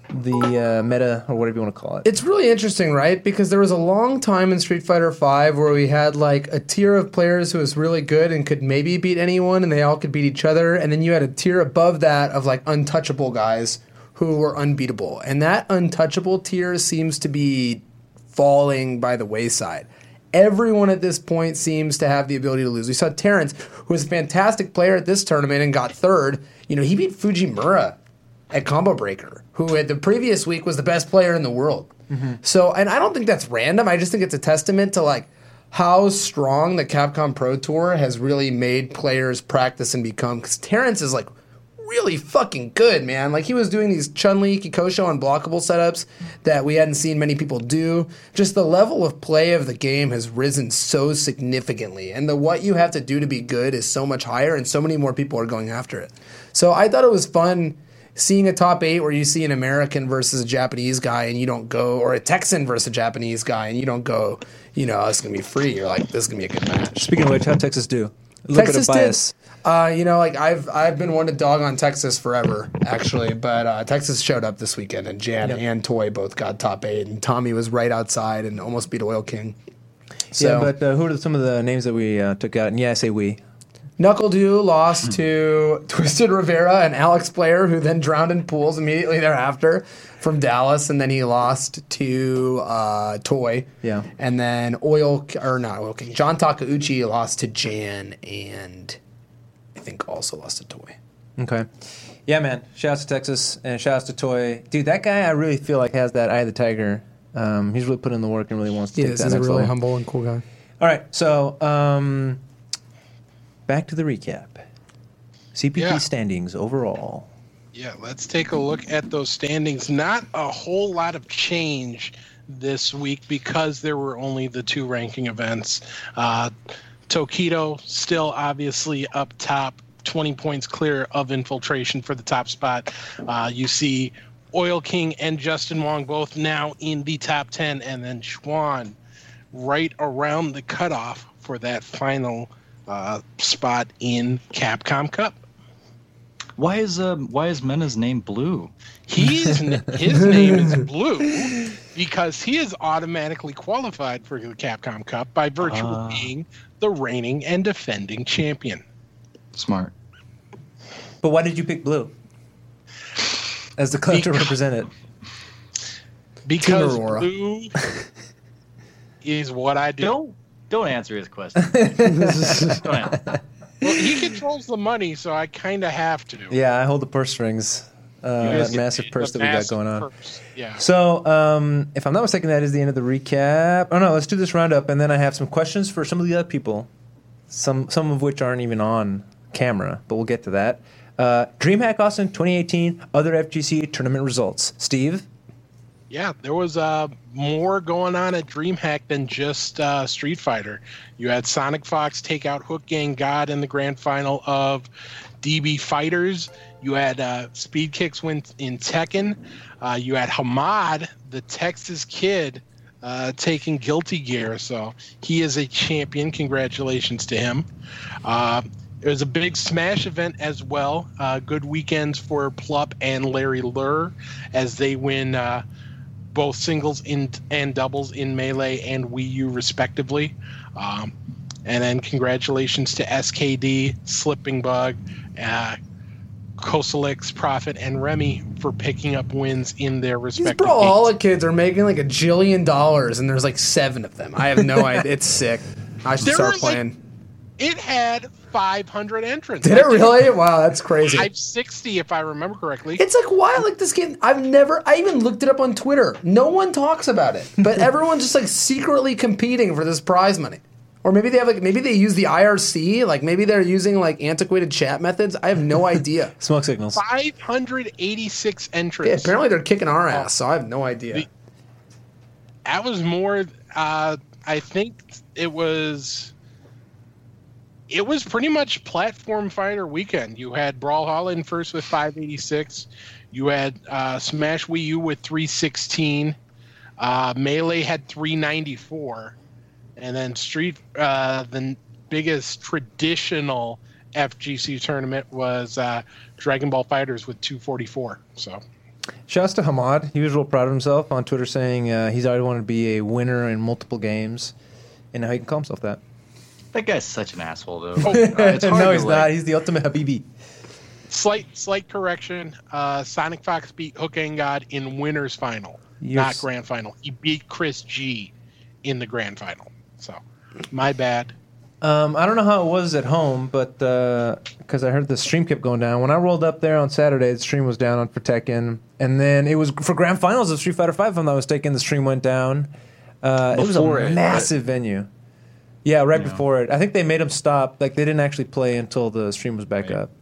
the uh, meta or whatever you want to call it. It's really interesting, right? Because there was a long time in Street Fighter five where we had like a tier of players who was really good and could maybe beat anyone, and they all could beat each other. And then you had a tier above that of like untouchable guys who were unbeatable. And that untouchable tier seems to be falling by the wayside. Everyone at this point seems to have the ability to lose. We saw Terrence, who was a fantastic player at this tournament and got third. You know, he beat Fujimura at Combo Breaker, who at the previous week was the best player in the world. Mm-hmm. So, and I don't think that's random. I just think it's a testament to like how strong the Capcom Pro Tour has really made players practice and become. Because Terrence is like really fucking good, man. Like he was doing these Chun-Li, Kikosho unblockable setups that we hadn't seen many people do. Just the level of play of the game has risen so significantly, and the what you have to do to be good is so much higher, and so many more people are going after it. So I thought it was fun seeing a top eight where you see an American versus a Japanese guy and you don't go, or a Texan versus a Japanese guy and you don't go, you know, it's going to be free. You're like, this is going to be a good match. Speaking of which, how'd Texas do? A little Texas bit of bias. Did, uh, you know, like I've I've been one to dog on Texas forever, actually, but uh, Texas showed up this weekend, and Jan Yep. and Toy both got top eight, and Tommy was right outside and almost beat Oil King. So, Yeah, but uh, who are some of the names that we uh, took out? And yeah, I say we. Knuckle Dew lost to Twisted Rivera and Alex Player, who then drowned in pools immediately thereafter from Dallas, and then he lost to uh, Toy. Yeah. And then Oil, or not Oil King, John Takeuchi lost to Jan, and I think also lost to Toy. Okay. Yeah, man. Shouts to Texas and shouts to Toy. Dude, that guy I really feel like has that eye of the tiger. Um, he's really putting in the work and really wants to Yeah, take this that is a next really level. humble and cool guy. All right, so um, back to the recap. C P T Yeah. standings overall. Yeah, let's take a look at those standings. Not a whole lot of change this week because there were only the two ranking events. Uh, Tokido still obviously up top, twenty points clear of Infiltration for the top spot. Uh, you see Oil King and Justin Wong both now in the top ten, and then Schwan right around the cutoff for that final uh, spot in Capcom Cup. Why is um why is Mena's name blue? He's his name is Blue because he is automatically qualified for the Capcom Cup by virtue Ah. of being the reigning and defending champion. Smart. But why did you pick blue as the color to Because- represent it? Because Aurora. Blue is what I do. Don't don't answer his question. don't answer. Well, he controls the money, so I kind of have to. Yeah, I hold the purse strings. Uh, You guys that get massive the purse that we got massive going on. purse. Yeah. So, um, if I'm not mistaken, that is the end of the recap. Oh no, let's do this roundup, and then I have some questions for some of the other people. Some some of which aren't even on camera, but we'll get to that. Uh, DreamHack Austin twenty eighteen, other F G C tournament results. Steve? Yeah, there was uh, more going on at DreamHack than just uh, Street Fighter. You had Sonic Fox take out Hook Gang God in the grand final of D B Fighters. You had uh, Speed Kicks win in Tekken. Uh, you had Hamad, the Texas kid, uh, taking Guilty Gear. So he is a champion. Congratulations to him. Uh, it was a big Smash event as well. Uh, good weekends for Plup and Larry Lurr as they win uh, both singles in, and doubles in Melee and Wii U respectively. Um, and then congratulations to S K D, Slipping Bug, uh, Kosalix, Prophet, and Remy for picking up wins in their These respective Brawlhalla games. kids are making like a jillion dollars, and there's like seven of them. I have no idea. It's sick. I should There start were, like, playing. It had five hundred entrants. Did it really? Wow, that's crazy. five sixty if I remember correctly. It's like, why? Like this game, I've never, I even looked it up on Twitter. No one talks about it, but everyone's just like secretly competing for this prize money. Or maybe they have like, maybe they use the I R C, like maybe they're using like antiquated chat methods. I have no idea. Smoke signals. five hundred eighty-six Yeah, entrants. apparently they're kicking our ass, so I have no idea. The- That was more, uh, I think it was, it was pretty much platform fighter weekend. You had Brawlhalla in first with five eighty-six. You had uh, Smash Wii U with three sixteen. Uh, Melee had three ninety-four. And then Street, uh, the biggest traditional F G C tournament was uh, Dragon Ball Fighters with two forty-four. So Shouts to Hamad. He was real proud of himself on Twitter, saying uh, he's always wanted to be a winner in multiple games, and now he can call himself that. That guy's such an asshole, though. Oh, Uh, it's hard no, to, he's like- not. He's the ultimate Habibi. Slight slight correction. Uh, Sonic Fox beat Hook and God in winners final, You're not s- grand final. He beat Chris G in the grand final. So, my bad. Um, I don't know how it was at home, but because I heard the stream kept going down. When I rolled up there on Saturday, the stream was down on for Tekken, and then it was for grand finals of Street Fighter Five. If I'm not mistaken, the stream went down. Uh, it was a Before it, massive venue. Yeah, right Yeah. before it. I think they made them stop. Like they didn't actually play until the stream was back Right. up.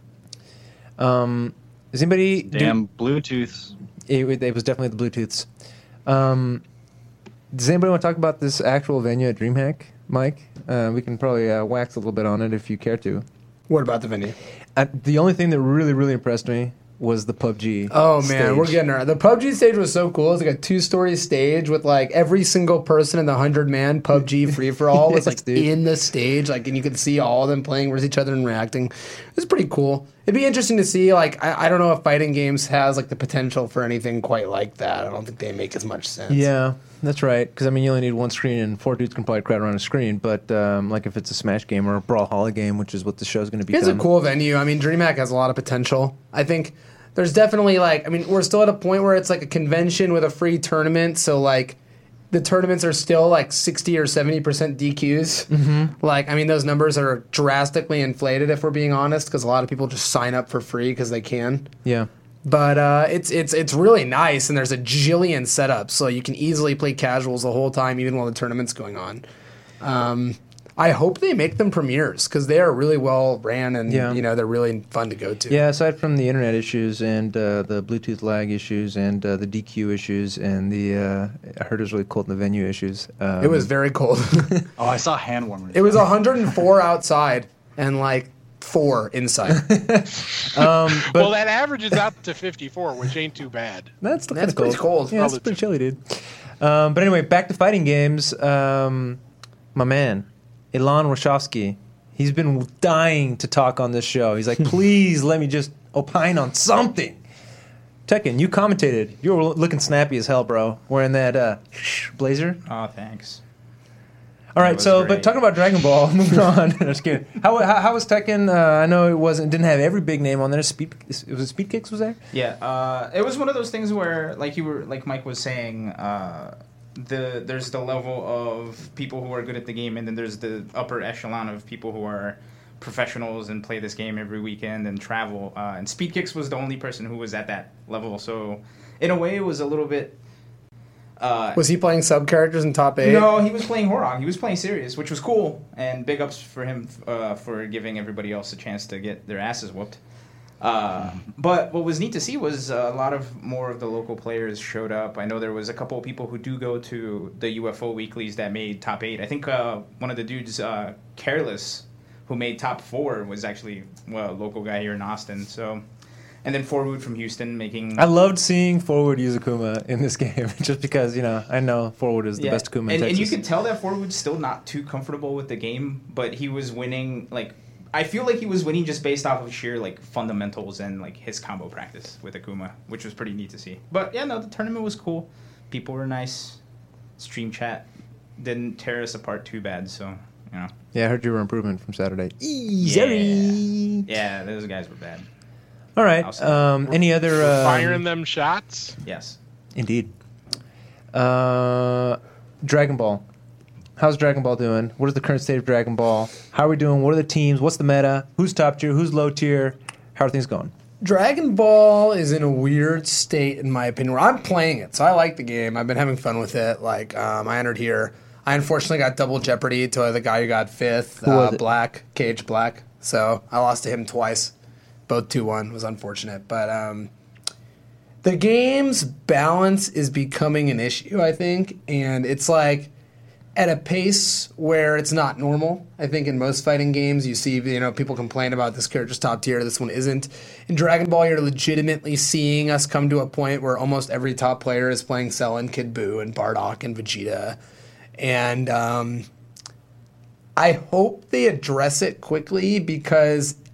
Um, does anybody? do- Damn Bluetooths. it, it was definitely the Bluetooths. Um, does anybody want to talk about this actual venue at DreamHack, Mike? Uh, we can probably uh, wax a little bit on it if you care to. What about the venue? Uh, the only thing that really, really impressed me was the P U B G. Oh man, stage. we're getting there. The P U B G stage was so cool. It's like a two-story stage with like every single person in the hundred-man P U B G free for all was Yes, like dude. in the stage, like, and you could see all of them playing with each other and reacting. It was pretty cool. It'd be interesting to see. Like, I, I don't know if fighting games has like the potential for anything quite like that. I don't think they make as much sense. Yeah, that's right. Because I mean, you only need one screen, and four dudes can probably crowd around a screen. But um, like if it's a Smash game or a Brawlhalla game, which is what the show's going to be. It's a cool venue. I mean, DreamHack has a lot of potential. I think there's definitely like, I mean, we're still at a point where it's like a convention with a free tournament. So like the tournaments are still like sixty or seventy percent D Qs. Mm-hmm. Like, I mean, those numbers are drastically inflated if we're being honest, because a lot of people just sign up for free because they can. Yeah. But uh, it's it's it's really nice, and there's a jillion setups, so you can easily play casuals the whole time, even while the tournament's going on. Um, I hope they make them premieres because they are really well ran, and Yeah. you know they're really fun to go to. Yeah, aside from the internet issues and uh, the Bluetooth lag issues and uh, the D Q issues and the uh, I heard it was really cold in the venue issues. Um, It was very cold. Oh, I saw hand warmers. It was one hundred four outside and like four inside. um, but Well, that averages out to fifty-four, which ain't too bad. that's still That's kinda pretty cold. Yeah, that's pretty chilly, dude. Um, but anyway, back to fighting games. Um, my man, Ilan Wachowski. He's been dying to talk on this show. He's like, please let me just opine on something. Tekken, you commentated. You were looking snappy as hell, bro. Wearing that uh, blazer. Oh, thanks. All right, was so but great. talking about Dragon Ball, moving on. Just kidding. How, how how was Tekken? Uh, I know it wasn't didn't have every big name on there. Speed it was Speed Kicks was there. Yeah, uh, it was one of those things where, like you were, like Mike was saying, uh, the there's the level of people who are good at the game, and then there's the upper echelon of people who are professionals and play this game every weekend and travel. Uh, and Speed Kicks was the only person who was at that level, so in a way, it was a little bit. Uh, Was he playing sub characters in top eight? No, he was playing Horog. He was playing serious, which was cool. And big ups for him uh, for giving everybody else a chance to get their asses whooped. Uh, but what was neat to see was uh, a lot of more of the local players showed up. I know there was a couple of people who do go to the U F O weeklies that made top eight. I think uh, one of the dudes, uh, Careless, who made top four, was actually well, a local guy here in Austin. So, and then Forwood from Houston making. I loved seeing Forward use Akuma in this game, just because you know I know Forward is the Yeah, best Akuma in and, Texas. and you could tell that Forwood's still not too comfortable with the game, but he was winning. Like, I feel like he was winning just based off of sheer like fundamentals and like his combo practice with Akuma, which was pretty neat to see. But yeah, no, the tournament was cool. People were nice. Stream chat didn't tear us apart too bad, so you know. Yeah, I heard you were improvement from Saturday. Yeah, yeah, those guys were bad. All right. I'll say. Um, any other? We're Um, firing them shots. Yes. Indeed. Uh, Dragon Ball. How's Dragon Ball doing? What is the current state of Dragon Ball? How are we doing? What are the teams? What's the meta? Who's top tier? Who's low tier? How are things going? Dragon Ball is in a weird state, in my opinion, where I'm playing it, so I like the game. I've been having fun with it. Like, um, I entered here. I unfortunately got double jeopardy to the guy who got fifth, Who was uh, it? Black, Cage Black. So I lost to him twice. Both two one. It was unfortunate. But um, the game's balance is becoming an issue, I think. And it's like at a pace where it's not normal. I think in most fighting games, you see, you know, people complain about this character's top tier, this one isn't. In Dragon Ball, you're legitimately seeing us come to a point where almost every top player is playing Cell and Kid Buu and Bardock and Vegeta. And um, I hope they address it quickly because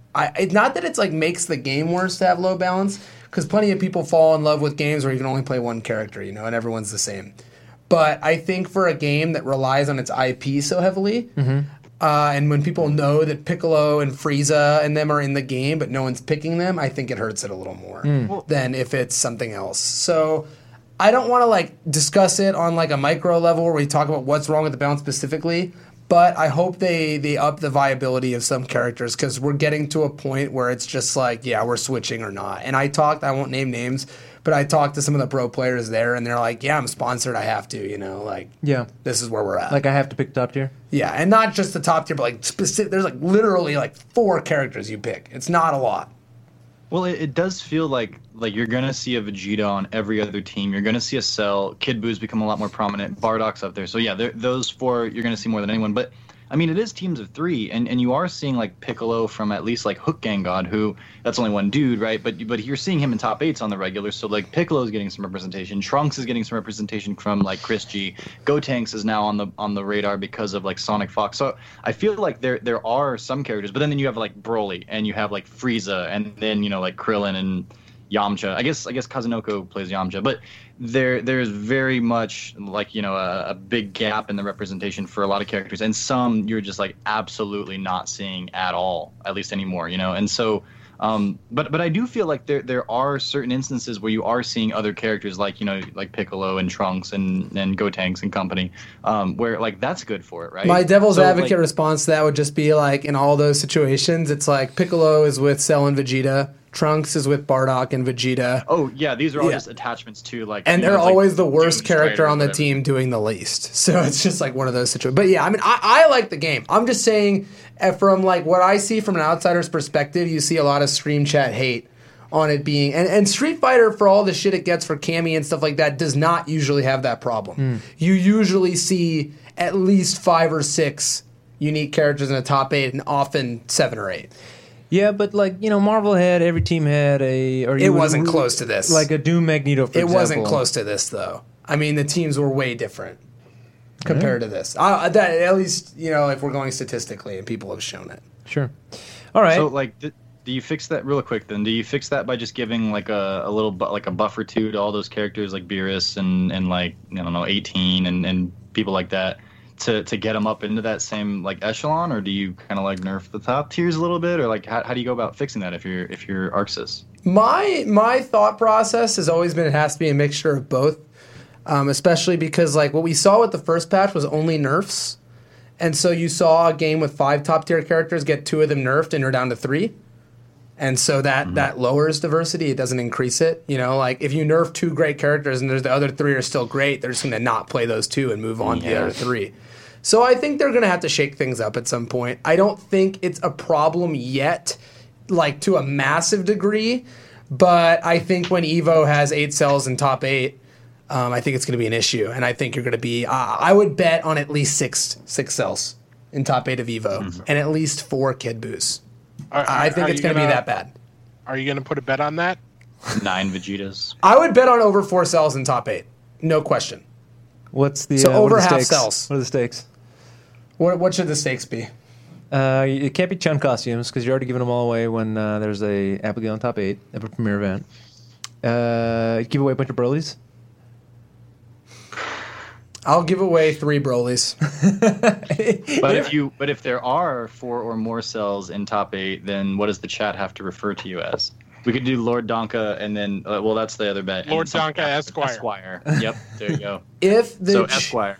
I it's not that it's like makes the game worse to have low balance, because plenty of people fall in love with games where you can only play one character, you know, and everyone's the same. But I think for a game that relies on its I P so heavily, mm-hmm. uh, and when people know that Piccolo and Frieza and them are in the game, but no one's picking them, I think it hurts it a little more mm. than if it's something else. So I don't want to like discuss it on like a micro level where we talk about what's wrong with the balance specifically, but I hope they, they up the viability of some characters, because we're getting to a point where it's just like, yeah, we're switching or not. And I talked, I won't name names, but I talked to some of the pro players there, and they're like, yeah, I'm sponsored, I have to, you know, like, yeah, this is where we're at. Like, I have to pick top tier? Yeah, and not just the top tier, but like specific, there's like literally like four characters you pick. It's not a lot. Well, it, it does feel like like you're gonna see a Vegeta on every other team. You're gonna see a Cell. Kid Buu's become a lot more prominent. Bardock's up there. So yeah, those four you're gonna see more than anyone. But I mean, it is teams of three, and, and you are seeing like Piccolo from at least like Hook Gang God, who that's only one dude, right? But but you're seeing him in top eights on the regular. So like Piccolo's getting some representation. Trunks is getting some representation from like Chris G. Gotenks is now on the on the radar because of like Sonic Fox. So I feel like there there are some characters, but then, then you have like Broly, and you have like Frieza, and then you know like Krillin and Yamcha. I guess I guess Kazunoko plays Yamcha, but there there's very much like you know a, a big gap in the representation for a lot of characters, and some you're just like absolutely not seeing at all, at least anymore, you know. And so, um, but but I do feel like there there are certain instances where you are seeing other characters like you know like Piccolo and Trunks and and Gotenks and company, um, where like that's good for it, right? My devil's so, advocate like, response to that would just be like in all those situations, it's like Piccolo is with Cell and Vegeta. Trunks is with Bardock and Vegeta. Oh, yeah, these are all yeah. just attachments to, like... And they're know, always like the worst Doom character Strider on the whatever. team doing the least. So it's just like one of those situations. But yeah, I mean, I, I like the game. I'm just saying, uh, from like what I see from an outsider's perspective, you see a lot of stream chat hate on it being... And, and Street Fighter, for all the shit it gets for Cammy and stuff like that, does not usually have that problem. Mm. You usually see at least five or six unique characters in a top eight, and often seven or eight. Yeah, but like you know, Marvel had every team had a. Or it wasn't would, close to this. Like a Doom Magneto, for it example. wasn't close to this though. I mean, the teams were way different compared yeah. to this. Uh, that at least you know if we're going statistically, and people have shown it. Sure. All right. So like, do, do you fix that real quick? Then do you fix that by just giving like a, a little bu- like a buff or two to all those characters like Beerus and and like I don't know eighteen and and people like that? To, to get them up into that same like echelon, or do you kind of like nerf the top tiers a little bit, or like how, how do you go about fixing that if you're if you're Arxis? My my thought process has always been it has to be a mixture of both, um, especially because like what we saw with the first patch was only nerfs, and so you saw a game with five top tier characters get two of them nerfed and you're down to three, and so that mm-hmm. that lowers diversity. It doesn't increase it. You know, like if you nerf two great characters and there's the other three are still great, they're just going to not play those two and move on yeah. to the other three. So I think they're going to have to shake things up at some point. I don't think it's a problem yet, like to a massive degree, but I think when Evo has eight cells in top eight, um, I think it's going to be an issue. And I think you're going to be, uh, I would bet on at least six six cells in top eight of Evo mm-hmm. and at least four Kid Buus. Are, are, I think it's going to be that bad. Are you going to put a bet on that? Nine Vegetas. I would bet on over four cells in top eight. No question. What's the so uh, over what are the half stakes? cells? What are the stakes? What what should the stakes be? Uh, it can't be Chun costumes because you're already giving them all away when uh, there's a Abigail in top eight at a premiere event. Uh, give away a bunch of Broly's. I'll give away three Broly's. But if you but if there are four or more cells in top eight, then what does the chat have to refer to you as? We could do Lord Donka, and then uh, well, that's the other bet. Lord Donka Esquire. Esquire. Yep, there you go. If the so ch- Esquire.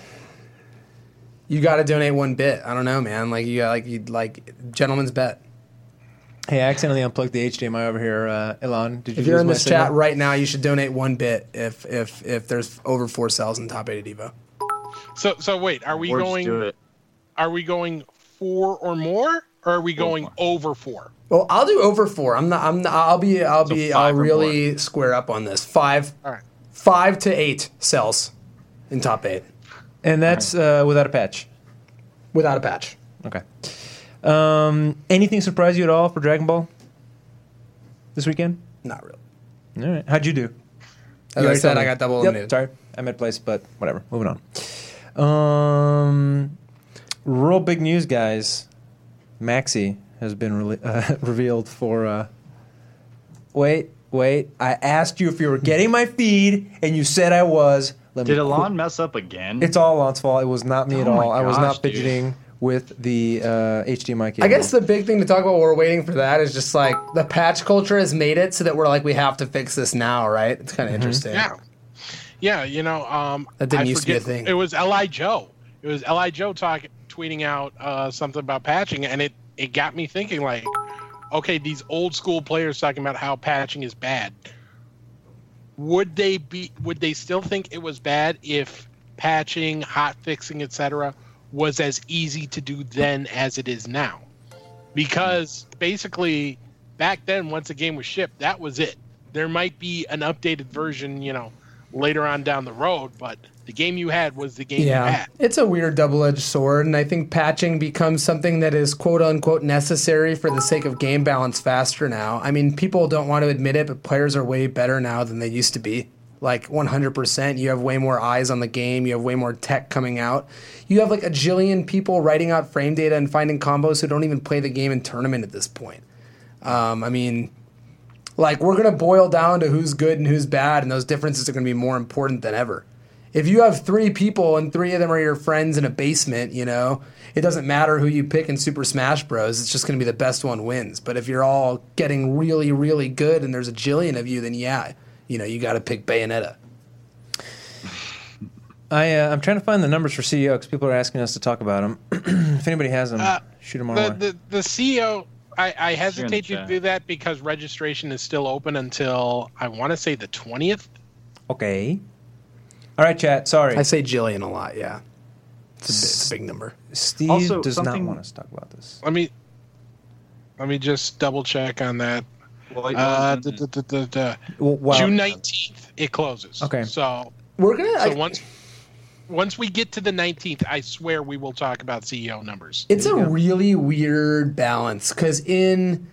You got to donate one bit. I don't know, man. Like you got like you like gentleman's bet. Hey, I accidentally unplugged the H D M I over here. Uh, Elon, did you? If you're lose in my this signal? chat right now, you should donate one bit if if if there's over four cells in top eight at Evo. So so wait, are we Or just going? do it. Are we going four or more, or are we going Four. over four? Well, I'll do over four. I'm not. I'm. Not, I'll be. I'll So be. five I'll or really square up on this. Five. All right. Five to eight cells in top eight And that's uh, without a patch. without a patch. Okay. Um, anything surprise you at all for Dragon Ball this weekend? Not really. All right. How'd you do? As You I already said, told I me. got double Yep, eliminated. sorry, I meant place, but whatever. Moving on. Um, real big news, guys. Maxi has been re- uh, revealed for. Uh, wait, wait. I asked you if you were getting my feed, and you said I was. Let Did me Alon qu- mess up again? It's all Alon's fault. It was not me Oh at all. my I was gosh, not dude. fidgeting with the uh, H D M I cable. I guess the big thing to talk about while we're waiting for that is just like the patch culture has made it so that we're like we have to fix this now, right? It's kind of interesting. Yeah, yeah. You know, um, That didn't I used to be a forget- thing. It was L I Joe. It was L I Joe talking, tweeting out uh, something about patching, and it it got me thinking. Like, okay, these old school players talking about how patching is bad. Would they be? Would they still think it was bad if patching, hot fixing, et cetera, was as easy to do then as it is now? Because basically, back then, once a game was shipped, that was it. There might be an updated version, you know, later on down the road, but the game you had was the game you Yeah, had. it's a weird double-edged sword, and I think patching becomes something that is quote-unquote necessary for the sake of game balance faster now. I mean, people don't want to admit it, but players are way better now than they used to be. Like one hundred percent, you have way more eyes on the game, you have way more tech coming out. You have like a jillion people writing out frame data and finding combos who don't even play the game in tournament at this point. Um, I mean, like we're going to boil down to who's good and who's bad, and those differences are going to be more important than ever. If you have three people and three of them are your friends in a basement, you know, it doesn't matter who you pick in Super Smash Bros. It's just going to be the best one wins. But if you're all getting really, really good and there's a jillion of you, then yeah, you know, you got to pick Bayonetta. I, uh, I'm trying to find the numbers for C E O because people are asking us to talk about them. If anybody has them, Uh, shoot them our The, way. the, the C E O, I, I hesitate to chat. do that because registration is still open until, I want to say, the twentieth. Okay. All right, chat. Sorry. I say jillion a lot, yeah. It's a, bit, it's a big number. Steve Also, does not something- want us to talk about this. Let me let me just double check on that. Well, Uh, mm, da, da, da, da, da. Well, wow. June nineteenth, it closes. Okay. So, We're going so to... once once we get to the nineteenth, I swear we will talk about C E O numbers. It's a There you go. really weird balance because in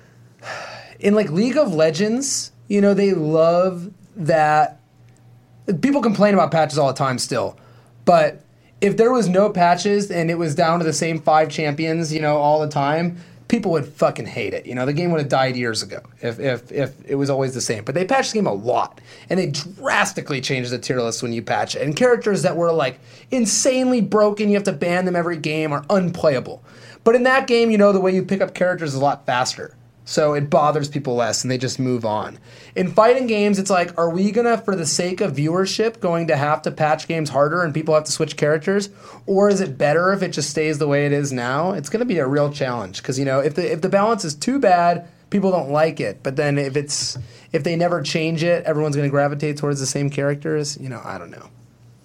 in like League of Legends, you know, they love that people complain about patches all the time still, but if there was no patches and it was down to the same five champions, you know, all the time, people would fucking hate it. You know, the game would have died years ago if if if it was always the same. But they patched the game a lot, and they drastically changed the tier list when you patch it. And characters that were like insanely broken, you have to ban them every game, are unplayable. But in that game, you know, the way you pick up characters is a lot faster. So it bothers people less, and they just move on. In fighting games, it's like, are we gonna, for the sake of viewership, going to have to patch games harder and people have to switch characters, or is it better if it just stays the way it is now? It's gonna be a real challenge because you know if the if the balance is too bad, people don't like it. But then if it's if they never change it, everyone's gonna gravitate towards the same characters. You know, I don't know.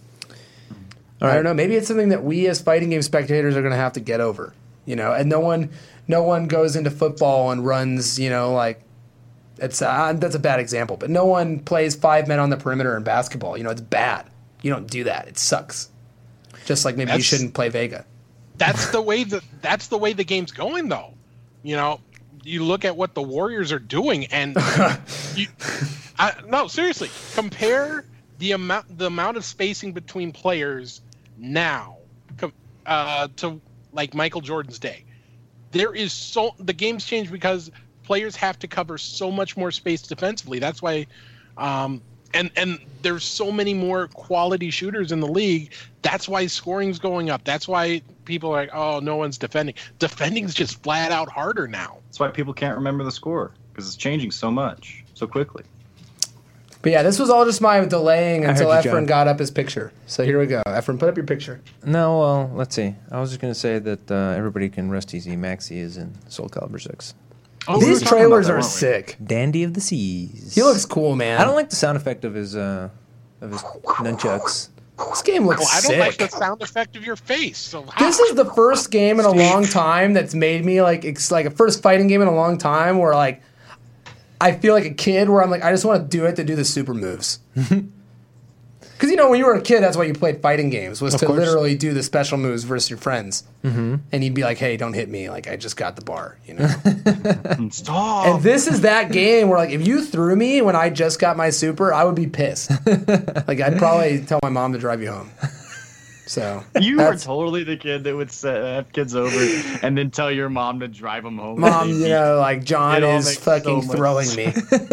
I don't know. Maybe it's something that we as fighting game spectators are gonna have to get over. You know, and no one. No one goes into football and runs, you know, like it's uh, that's a bad example, but no one plays five men on the perimeter in basketball. You know, it's bad. You don't do that. It sucks. Just like maybe you That's- shouldn't play Vega. That's the way the that's the way the game's going, though. You know, you look at what the Warriors are doing, and you, I, no, seriously, compare the amount the amount of spacing between players now com- uh, to like Michael Jordan's day. There is so the game's changed because players have to cover so much more space defensively. That's why, um, and and there's so many more quality shooters in the league. That's why scoring's going up. That's why people are like, oh, no one's defending. Defending's just flat out harder now. That's why people can't remember the score because it's changing so much so quickly. But yeah, this was all just my delaying I until heard you, Efren John. got up his picture. So here we go. Efren, put up your picture. No, well, let's see. I was just going to say that uh, everybody can rest easy. Maxi is in Soul Calibur six. Oh, we were These talking trailers about that, are weren't we? sick. Dandy of the Seas. He looks cool, man. I don't like the sound effect of his uh, of his nunchucks. this game looks Well, I don't sick. like the sound effect of your face. So how? This is the first game in a long time that's made me like it's like a first fighting game in a long time where like I feel like a kid where I'm like I just want to do it to do the super moves. Because you know when you were a kid, that's why you played fighting games was Of to course. literally do the special moves versus your friends, mm-hmm. and you'd be like, "Hey, don't hit me! Like I just got the bar," you know. Stop. And this is that game where like if you threw me when I just got my super, I would be pissed. Like I'd probably tell my mom to drive you home. So You were that's- totally the kid that would set, have kids over and then tell your mom to drive them home. Mom, you know, like John It all is makes fucking so much throwing me.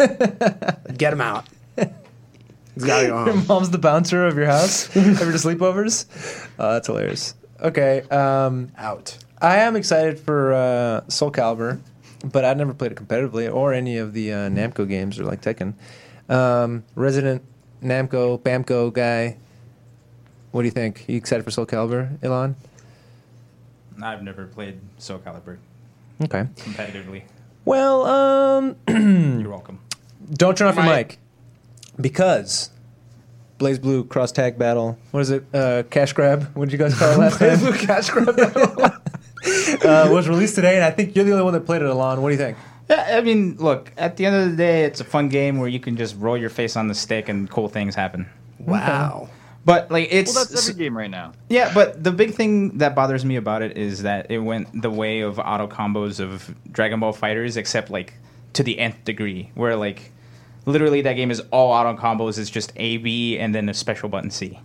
Get him out. He's gotta go Your home. mom's the bouncer of your house every to sleepovers. Oh, that's hilarious. Okay, um, Out. I am excited for uh, Soul Calibur, but I've never played it competitively or any of the uh, Namco games or like Tekken. Um, Resident Namco Bamco guy. What do you think? You excited for Soul Calibur, Elon? I've never played Soul Calibur Okay. competitively. Well, um, You're welcome. don't turn off your Mike. mic because Blaze Blue cross tag battle. What is it? Uh, cash grab. What did you guys call it last time? Cash grab battle. uh, was released today, and I think you're the only one that played it, Alon. What do you think? Yeah, I mean, look, at the end of the day, it's a fun game where you can just roll your face on the stick and cool things happen. Wow. But like it's Well, that's every game right now. yeah, but the big thing that bothers me about it is that it went the way of auto combos of Dragon Ball Fighters, except like to the nth degree, where like literally that game is all auto combos. It's just A B and then a special button C.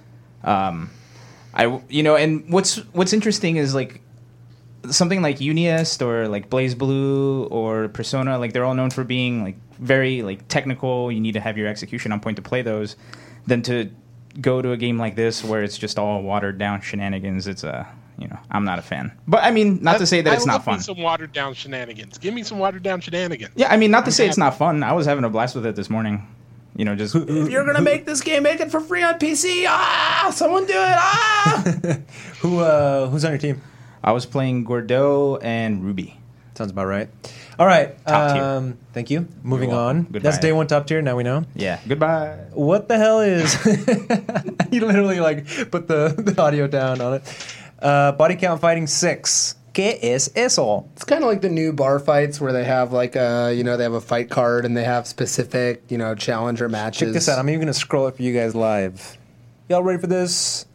Um, I you know, and what's what's interesting is like something like Uniest or like Blaze Blue or Persona, like they're all known for being like very like technical. You need to have your execution on point to play those. Then to go to a game like this where it's just all watered down shenanigans, it's a you know I'm not a fan. But I mean, not to say that I it's love not fun. me some watered down shenanigans. Give me some watered down shenanigans. Yeah, I mean, not to I'm say it's happy. not fun. I was having a blast with it this morning. You know, just If you're gonna make this game, make it for free on P C. Ah, someone do it. Ah. Who uh, who's on your team? I was playing Gordeau and Ruby. Sounds about right. All right. Top tier. um, Thank you. Moving You're welcome. on. Goodbye. That's day one top tier. Now we know. Yeah, goodbye. What the hell is? You literally like put the, the audio down on it. Uh, body count fighting six. ¿Qué es eso? It's kind of like the new bar fights where they have like a, you know, they have a fight card and they have specific, you know, challenger matches. Check this out. I'm even gonna scroll it for you guys live. Y'all ready for this?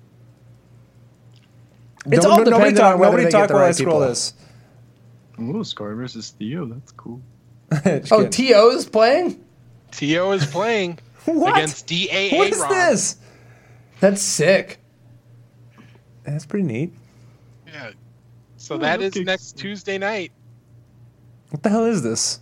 It's Don't- all no- nobody dependent talk. on whether Nobody they talk get the while I right scroll people. this. Ooh, Scar versus Theo. That's cool. Just Oh, kidding. T O is playing? T O is playing What? against D A A What is Ron. this? That's sick. That's pretty neat. Yeah. So Oh, that that is kicks- next Tuesday night. What the hell is this?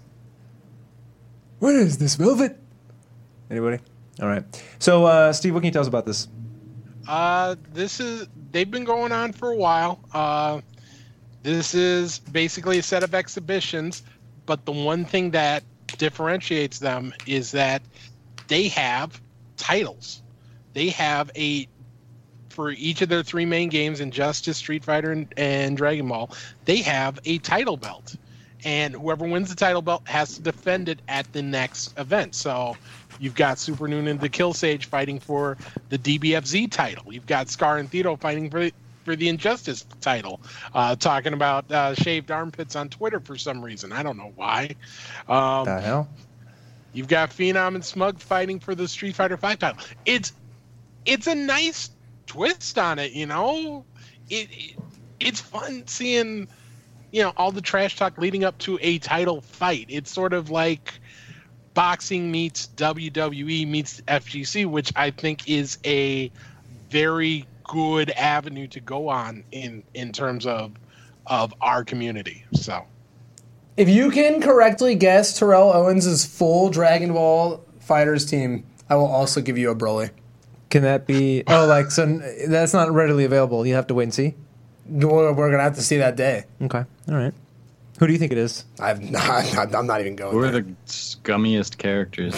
What is this, Velvet? Anybody? All right. So, uh, Steve, what can you tell us about this? Uh, this is they've been going on for a while. Uh, this is basically a set of exhibitions, but the one thing that differentiates them is that they have titles. They have a for each of their three main games, Injustice, Street Fighter, and, and Dragon Ball. They have a title belt, and whoever wins the title belt has to defend it at the next event. So you've got Super Noonan the Kill Sage fighting for the D B F Z title. You've got Scar and Theto fighting for for the Injustice title. Uh, talking about uh, shaved armpits on Twitter for some reason. I don't know why. Um, The hell? You've got Phenom and Smug fighting for the Street Fighter five title. It's it's a nice twist on it, you know. It, it it's fun seeing, you know, all the trash talk leading up to a title fight. It's sort of like boxing meets W W E meets F G C, which I think is a very good avenue to go on in in terms of of our community. So If you can correctly guess Terrell Owens' full Dragon Ball Fighters team, I will also give you a Broly. Can that be? Oh, like so? n- That's not readily available. You have to wait and see. We're, we're gonna have to see that day. Okay. All right. Who do you think it is? I've not, I'm not even going. Who are there. the scummiest characters?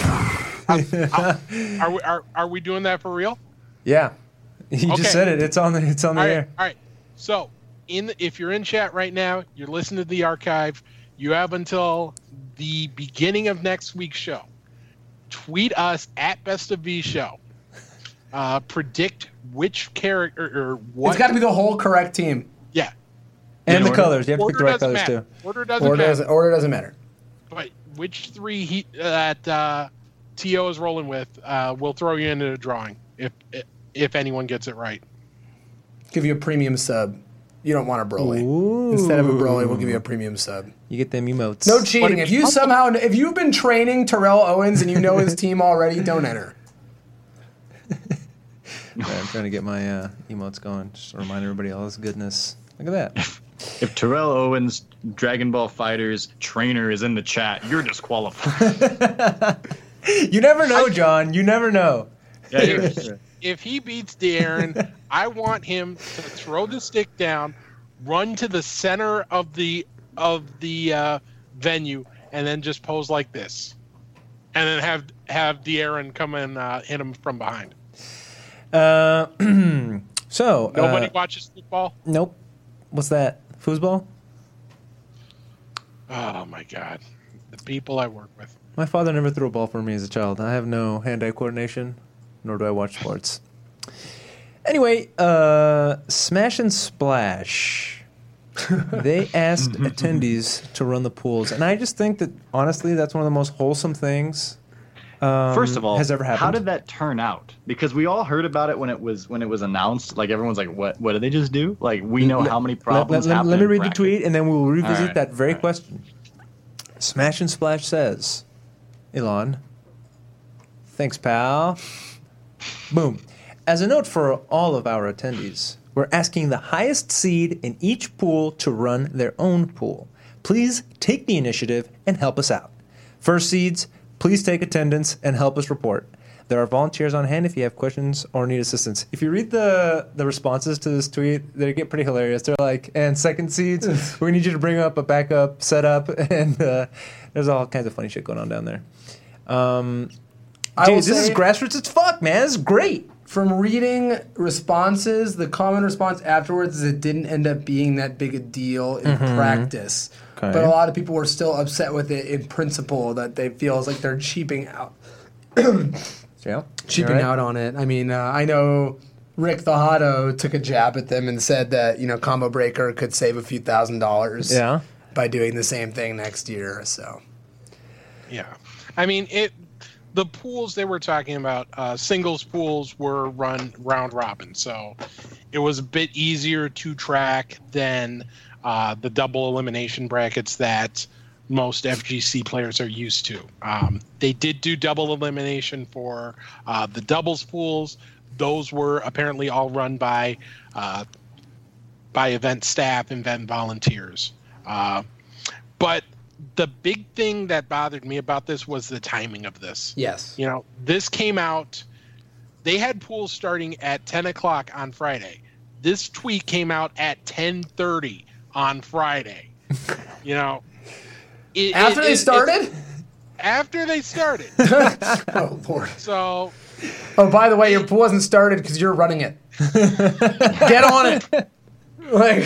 are we are, are we doing that for real? Yeah. You Okay. just said it. It's on the. It's on the All right, air. all right. So, in the, if you're in chat right now, you're listening to the archive. You have until the beginning of next week's show. Tweet us at Best of V Show. Uh, predict which character or what. It's got to be the whole correct team. yeah. And In the order? colors. You have to pick Order the right doesn't colors matter. too. Order doesn't Order matter. doesn't, order doesn't matter. But which three he that uh, T O is rolling with, uh, we'll throw you into a drawing if if anyone gets it right. Give you a premium sub. You don't want a Broly. Ooh. Instead of a Broly, we'll give you a premium sub. You get them emotes. No cheating. But If you somehow, if you've been training Terrell Owens and you know his team already, don't enter. Sorry, I'm trying to get my uh, emotes going. Just to remind everybody all this goodness. Look at that. If Terrell Owens, Dragon Ball Fighters trainer, is in the chat, you're disqualified. You never know, John. You never know. Yeah, you're, If, if he beats De'Aaron, I want him to throw the stick down, run to the center of the of the uh, venue, and then just pose like this, and then have have De'Aaron come and uh, hit him from behind. Uh, so Nobody uh, watches football. Nope. What's that? Foosball? Oh my God, the people I work with. My father never threw a ball for me as a child. I have no hand-eye coordination, nor do I watch sports. Anyway, uh, Smash and Splash. They asked attendees to run the pools, and I just think that honestly, that's one of the most wholesome things. Um, First of all, has ever happened. how did that turn out? Because we all heard about it when it was when it was announced. Like everyone's like, "What? What did they just do?" Like we know how many problems Let, let, happen. let me in read the bracket. tweet, and then we'll revisit All right. that very All right. question. Smash and Splash says, Elon, thanks, pal. Boom. As a note for all of our attendees, we're asking the highest seed in each pool to run their own pool. Please take the initiative and help us out. First seeds, please take attendance and help us report. There are volunteers on hand if you have questions or need assistance. If you read the, the responses to this tweet, they get pretty hilarious. They're like, and second seeds, we need you to bring up a backup setup, and uh, there's all kinds of funny shit going on down there. Um, I dude, will this is say- grassroots as fuck, man. This is great. From reading responses, the common response afterwards is it didn't end up being that big a deal in practice. Okay. But a lot of people were still upset with it in principle, that they feel like they're cheaping out. Yeah. cheaping out on it. I mean, uh, I know Rick the Hotto took a jab at them and said that, you know, Combo Breaker could save a few thousand dollars Yeah. by doing the same thing next year. So, Yeah, I mean it. The pools they were talking about, uh, singles pools, were run round robin, so it was a bit easier to track than uh, the double elimination brackets that most F G C players are used to. Um, they did do double elimination for uh, the doubles pools. Those were apparently all run by uh, by event staff and event volunteers. Uh, but the big thing that bothered me about this was the timing of this. yes. You know, this came out, they had pools starting at ten o'clock on Friday. This tweet came out at ten thirty on Friday. You know, it, After it- they it- started? it's- After they started. Oh, Lord. So, Oh, by the way, your pool hasn't started because you're running it. Get on it. Like,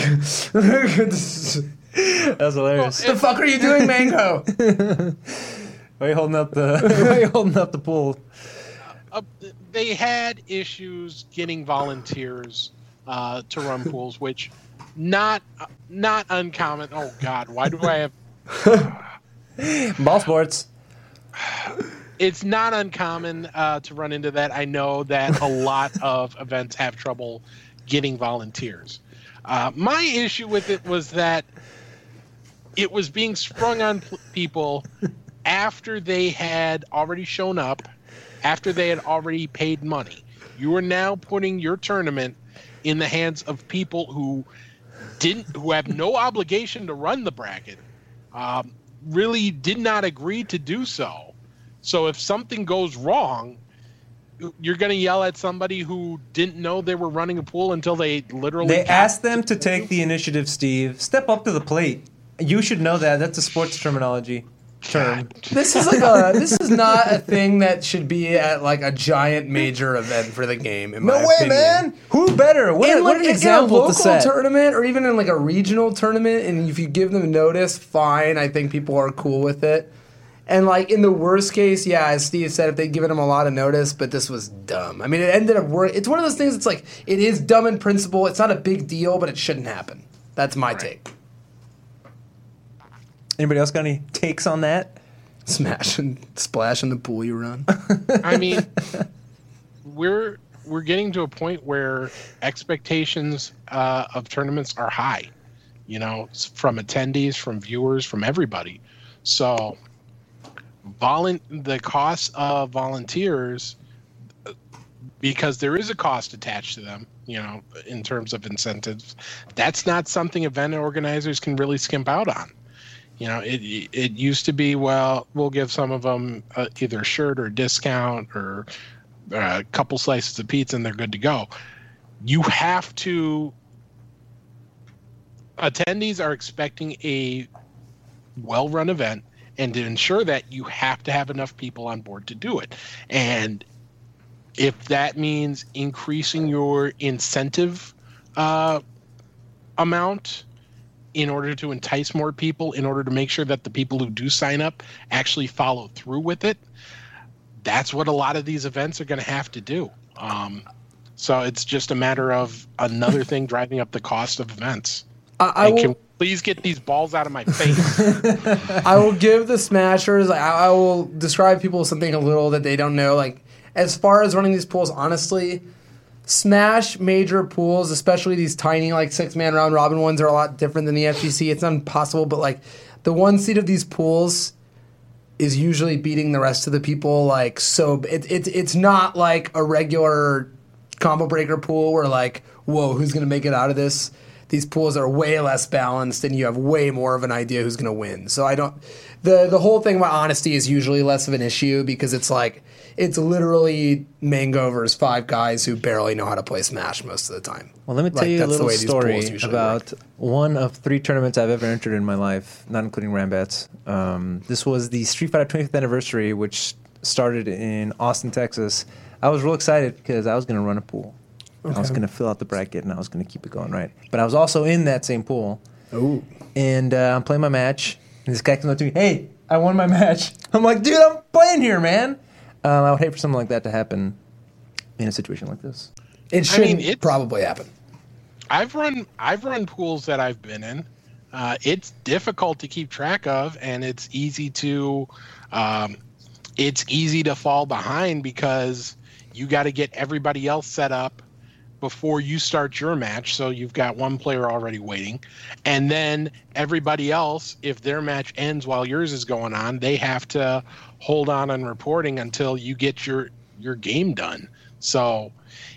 That was hilarious. the fuck are you doing, Mango? Why are you holding up the, why are you holding up the pool? uh, they had issues getting volunteers uh, to run pools, which not not uncommon. Oh God, why do I have? Ball sports. It's not uncommon uh, to run into that. I know that a lot of events have trouble getting volunteers. Uh, my issue with it was that it was being sprung on p- people after they had already shown up, after they had already paid money. You are now putting your tournament in the hands of people who didn't, who have no obligation to run the bracket, um, really did not agree to do so. So if something goes wrong, you're going to yell at somebody who didn't know they were running a pool until they literally They got- asked them to take the initiative, Steve. Step up to the plate. You should know that. That's a sports terminology term. This is like a. This is not a thing that should be at like a giant major event for the game. In No my way, opinion. man. Who better? What, In what like an in example a local to set. tournament, or even in like a regional tournament, and if you give them notice, fine. I think people are cool with it. And like in the worst case, yeah, as Steve said, if they'd given him a lot of notice, but this was dumb. I mean, it ended up work. It's one of those things. It's like it is dumb in principle. It's not a big deal, but it shouldn't happen. That's my take. Anybody else got any takes on that? Smash and splash in the pool you run. I mean, we're we're getting to a point where expectations uh, of tournaments are high. You know, s- from attendees, from viewers, from everybody. So, volun- the cost of volunteers, uh, because there is a cost attached to them, you know, in terms of incentives. That's not something event organizers can really skimp out on. You know, it it used to be, well, we'll give some of them uh, either a shirt or a discount or a couple slices of pizza and they're good to go. You have to, attendees are expecting a well-run event, and to ensure that, you have to have enough people on board to do it. And if that means increasing your incentive uh, amount in order to entice more people, in order to make sure that the people who do sign up actually follow through with it, that's what a lot of these events are going to have to do. Um, so it's just a matter of another thing driving up the cost of events. I, I and will, can we please get these balls out of my face? I will give the Smashers, I, I will describe people something a little that they don't know. Like, as far as running these pools, honestly, Smash major pools, especially these tiny, like, six-man round robin ones, are a lot different than the F G C. It's not impossible, but, like, the one seed of these pools is usually beating the rest of the people. Like, so it, it, it's not like a regular combo breaker pool where, like, whoa, who's going to make it out of this? These pools are way less balanced, and you have way more of an idea who's going to win. So I don't. The the whole thing about honesty is usually less of an issue because it's like it's literally Mango versus five guys who barely know how to play Smash most of the time. Well, let me tell Like, you a that's the little way these story pools usually about work. one of three tournaments I've ever entered in my life, not including Rambats. Um, this was the Street Fighter twenty-fifth anniversary, which started in Austin, Texas. I was real excited because I was going to run a pool. Okay. I was going to fill out the bracket, and I was going to keep it going right. But I was also in that same pool. Ooh. And uh, I'm playing my match, and this guy comes up to me, hey, I won my match. I'm like, dude, I'm playing here, man. Um, I would hate for something like that to happen in a situation like this. It shouldn't I mean, it's- probably happen. I've run I've run pools that I've been in. Uh, it's difficult to keep track of, and it's easy to um, it's easy to fall behind because you got to get everybody else set up before you start your match. So you've got one player already waiting, and then everybody else, if their match ends while yours is going on, they have to hold on and reporting until you get your your game done. So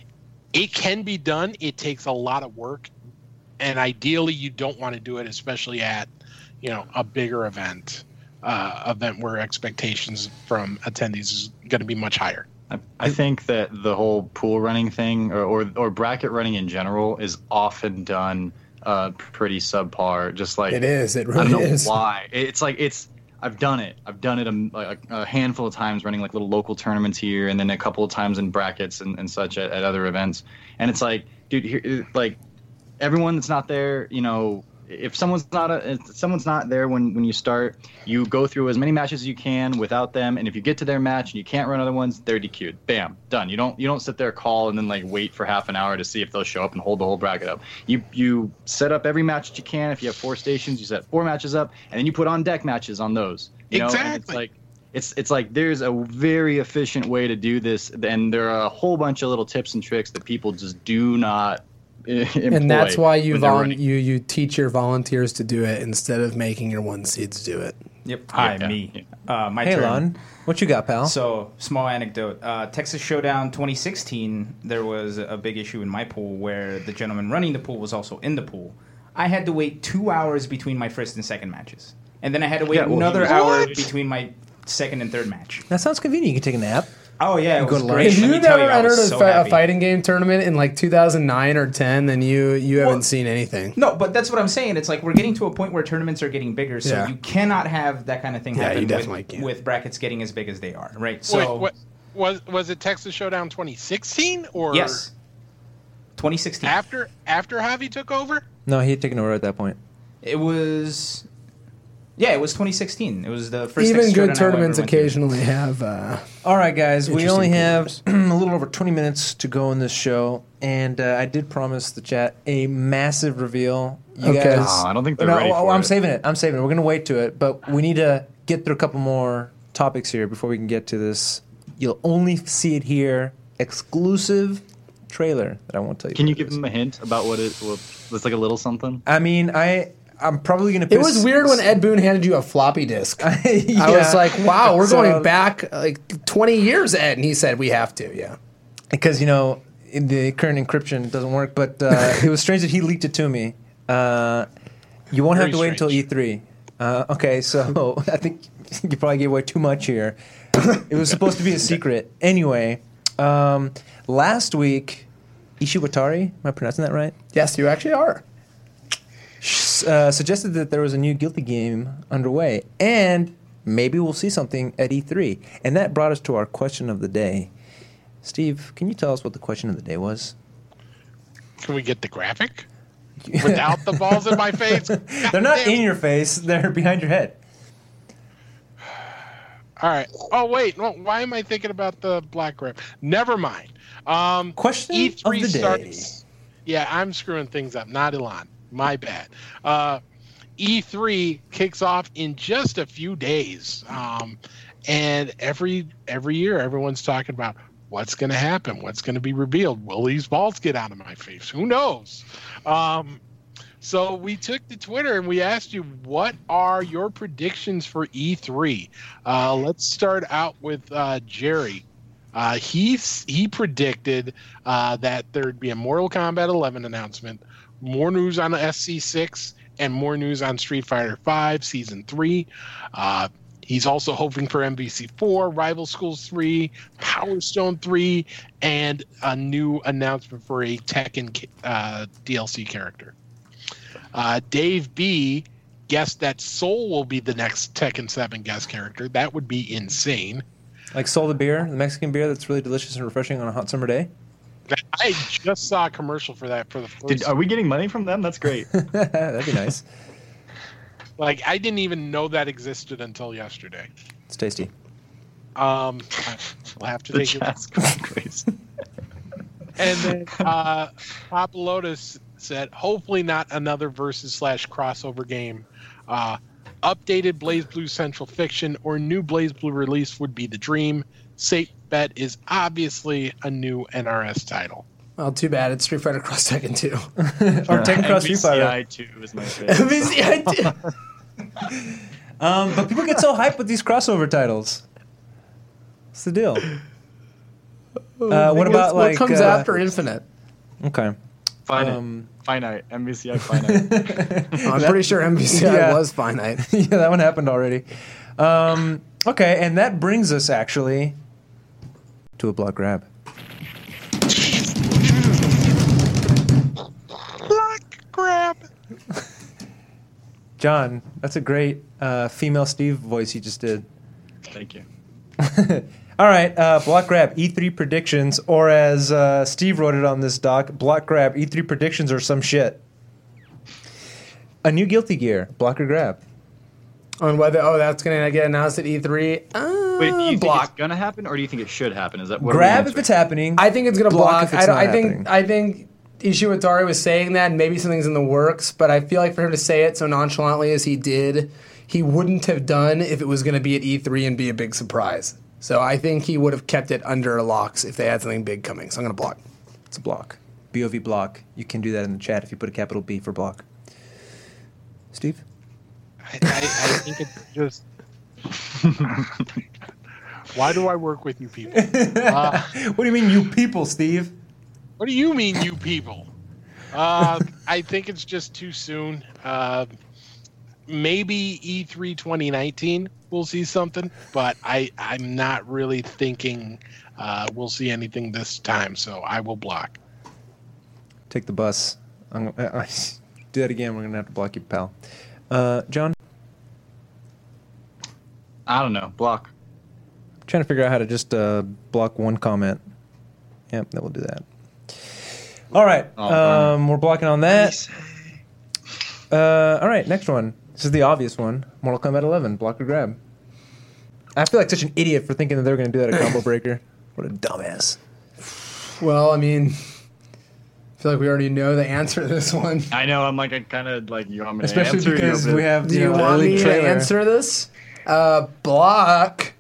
it can be done. It takes a lot of work, and ideally you don't want to do it, especially at, you know, a bigger event, uh, event where expectations from attendees is going to be much higher. I, I think that the whole pool running thing, or, or or bracket running in general, is often done uh, pretty subpar. Just like It is. It I don't really know is. why. It's like it's. I've done it. I've done it a, like a handful of times, running like little local tournaments here, and then a couple of times in brackets and, and such at, at other events. And it's like, dude, here, like everyone that's not there, you know, if someone's not a, if someone's not there when, when you start, you go through as many matches as you can without them. And if you get to their match and you can't run other ones, they're D Q'd. Bam, done. You don't you don't sit there, call, and then like wait for half an hour to see if they'll show up and hold the whole bracket up. You you set up every match that you can. If you have four stations, you set four matches up, and then you put on deck matches on those. You know? Exactly. And it's like it's it's like there's a very efficient way to do this, and there are a whole bunch of little tips and tricks that people just do not. And that's why you when they're vol- running. you you teach your volunteers to do it instead of making your one seeds do it. Yep. Hi, Yeah. me. Uh, my Hey, turn. Lon, what you got, pal? So, small anecdote. Uh, Texas Showdown twenty sixteen, there was a big issue in my pool where the gentleman running the pool was also in the pool. I had to wait two hours between my first and second matches. And then I had to wait Yeah, well, another what? hour between my second and third match. That sounds convenient. You can take a nap. Oh, yeah, it Go was to great. lunch. If Let you me tell never you, I entered was a, so fi- a happy. fighting game tournament in like two thousand nine or ten, then you you Well- haven't seen anything. No, but that's what I'm saying. It's like we're getting to a point where tournaments are getting bigger, so Yeah. you cannot have that kind of thing Yeah, happen you definitely with, can't. with brackets getting as big as they are, right? So, Wait, what, was was it Texas Showdown twenty sixteen or yes, twenty sixteen. after after Javi took over? No, he had taken over at that point. It was, yeah, it was twenty sixteen. It was the first Even Texas good Showdown I ever tournaments went to. occasionally have. Uh, All right, guys, we Interesting only have poolers. a little over twenty minutes to go in this show, and uh, I did promise the chat a massive reveal. You Okay. guys, Oh, I don't think they're no, ready oh, for I'm it. saving it. I'm saving it. We're going to wait to it, but we need to get through a couple more topics here before we can get to this. You'll only see it here, exclusive trailer that I won't tell you. Can what you it give is. them a hint about what it? What, it's like a little something. I mean, I I'm probably going to. it was weird when Ed Boon handed you a floppy disk. I Yeah. was like, wow, we're So- going back like twenty years, Ed. And he said, we have to, yeah. because you know in the current encryption doesn't work. But uh, it was strange that he leaked it to me. Uh, you won't Very have to wait until E strange. three. Uh, okay, so I think you probably gave away too much here. It was supposed to be a secret. Anyway, um, last week, Ishiwatari, am I pronouncing that right? Yes, you actually are. Uh, suggested that there was a new Guilty game underway, and maybe we'll see something at E three. And that brought us to our question of the day. Steve, can you tell us what the question of the day was? Can we get the graphic without the balls in my face? They're not in your face; they're behind your head. All right. Oh wait, no, why am I thinking about the black grip? Never mind. Um, Question E three of the day. starts. Yeah, I'm screwing things up. Not Elon. My bad. Uh, E three kicks off in just a few days, um, and every every year everyone's talking about what's going to happen, what's going to be revealed. Will these balls get out of my face? Who knows? Um, so we took to Twitter and we asked you, what are your predictions for E three? Uh, let's start out with uh, Jerry. Uh, he he predicted uh, that there'd be a Mortal Kombat eleven announcement, more news on the S C six, and more news on Street Fighter five Season three. Uh, he's also hoping for M V C four, Rival Schools three, Power Stone three, and a new announcement for a Tekken uh, D L C character. Uh, Dave B guessed that Soul will be the next Tekken seven guest character. That would be insane. Like Sol the beer, the Mexican beer that's really delicious and refreshing on a hot summer day. I just saw a commercial for that for the first. Did, are we getting money from them? That's great. That'd be nice. Like, I didn't even know that existed until yesterday. It's tasty. Um, we'll have to The take it. chat's going crazy. And then uh, Papa Lotus said, hopefully not another versus slash crossover game. Uh, updated Blaze Blue Central Fiction or new Blaze Blue release would be the dream. Safe bet is obviously a new N R S title. Well, too bad. It's Street Fighter Cross Tekken two. Or Tekken Cross Street Fighter. M V C I two is my favorite. M V C I two. Um, but people get so hyped with these crossover titles. What's the deal? Uh, what about what like comes uh, after Infinite? Okay. Finite. Um, Finite. M V C I Finite. I'm pretty sure M V C I Yeah. was finite. yeah, that one happened already. Um, okay, and that brings us actually to a block grab. Block grab. John, that's a great uh, female Steve voice you just did. Thank you. All right, uh, block grab, E three predictions, or as uh, Steve wrote it on this doc, block grab, E three predictions or some shit. A new Guilty Gear, block or grab. On whether oh that's gonna get announced at E three. Uh, Wait, do you think block. it's gonna happen, or do you think it should happen? Is that what are we Grab if answering? it's happening. I think it's gonna Block block. if it's I don't. not I think. happening. I think Ishiwatari was saying that. And maybe something's in the works, but I feel like for him to say it so nonchalantly as he did, he wouldn't have done if it was going to be at E three and be a big surprise. So I think he would have kept it under locks if they had something big coming. So I'm going to block. It's a block. B O V block. You can do that in the chat if you put a capital B for block. Steve? I, I, I think it's just. Why do I work with you people? Uh, What do you mean, you people, Steve? what do you mean, you people? Uh, I think it's just too soon. Uh, maybe E three twenty nineteen we'll see something, but I, I'm not really thinking uh, we'll see anything this time, so I will block. Take the bus. I'm, I, I, do that again. We're going to have to block you, pal. Uh, John? I don't know. Block. Trying to figure out how to just uh, block one comment. Yep, that will do that. All right. Oh, darn um, we're blocking on that. Uh, all right, next one. This is the obvious one. Mortal Kombat eleven, block or grab. I feel like such an idiot for thinking that they were going to do that at Combo Breaker. What a dumbass. Well, I mean, I feel like we already know the answer to this one. I know. I'm like, I kind of like you want me to Especially answer. because you we have Do you you know, want early me trailer. to answer this? Uh, block.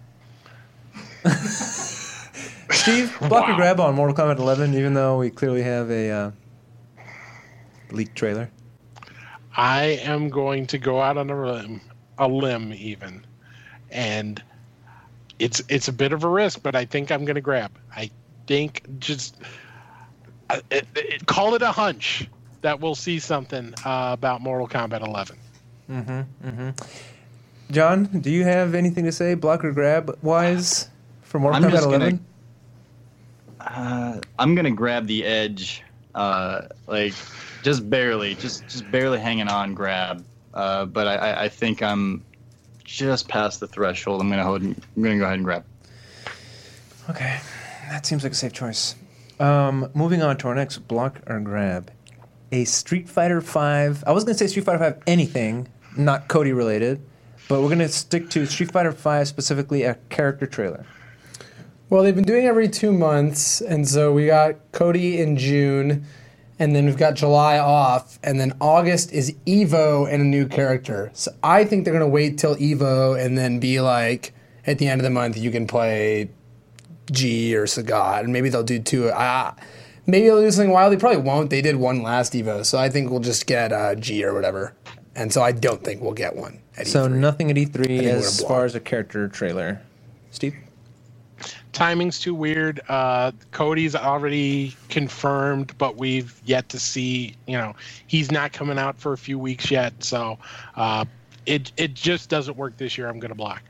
Steve, block or Wow. grab on Mortal Kombat eleven, even though we clearly have a uh, leaked trailer. I am going to go out on a limb, a limb even, and it's it's a bit of a risk, but I think I'm going to grab. I think just uh, it, it, call it a hunch that we'll see something uh, about Mortal Kombat eleven. Mm-hmm. Mm-hmm. John, do you have anything to say, block or grab wise, for Mortal I'm Kombat just eleven? Gonna, uh, I'm gonna grab the edge, uh, like just barely, just just barely hanging on, grab. Uh, but I, I think I'm just past the threshold. I'm gonna hold. I'm gonna go ahead and grab. Okay, that seems like a safe choice. Um, moving on to our next block or grab, a Street Fighter five. I was gonna say Street Fighter five anything, not Cody related, but we're gonna stick to Street Fighter five, specifically a character trailer. Well, they've been doing every two months, and so we got Cody in June, and then we've got July off, and then August is Evo and a new character. So I think they're going to wait till Evo and then be like, at the end of the month, you can play G or Sagat, and maybe they'll do two. Uh, maybe they'll do something wild. They probably won't. They did one last Evo, so I think we'll just get uh, G or whatever. And so I don't think we'll get one at So E three. nothing at E I three think we're as gonna far block. as a character trailer. Steve? Timing's too weird. Uh, Cody's already confirmed, but we've yet to see. You know, he's not coming out for a few weeks yet, so uh, it it just doesn't work this year. I'm going to block.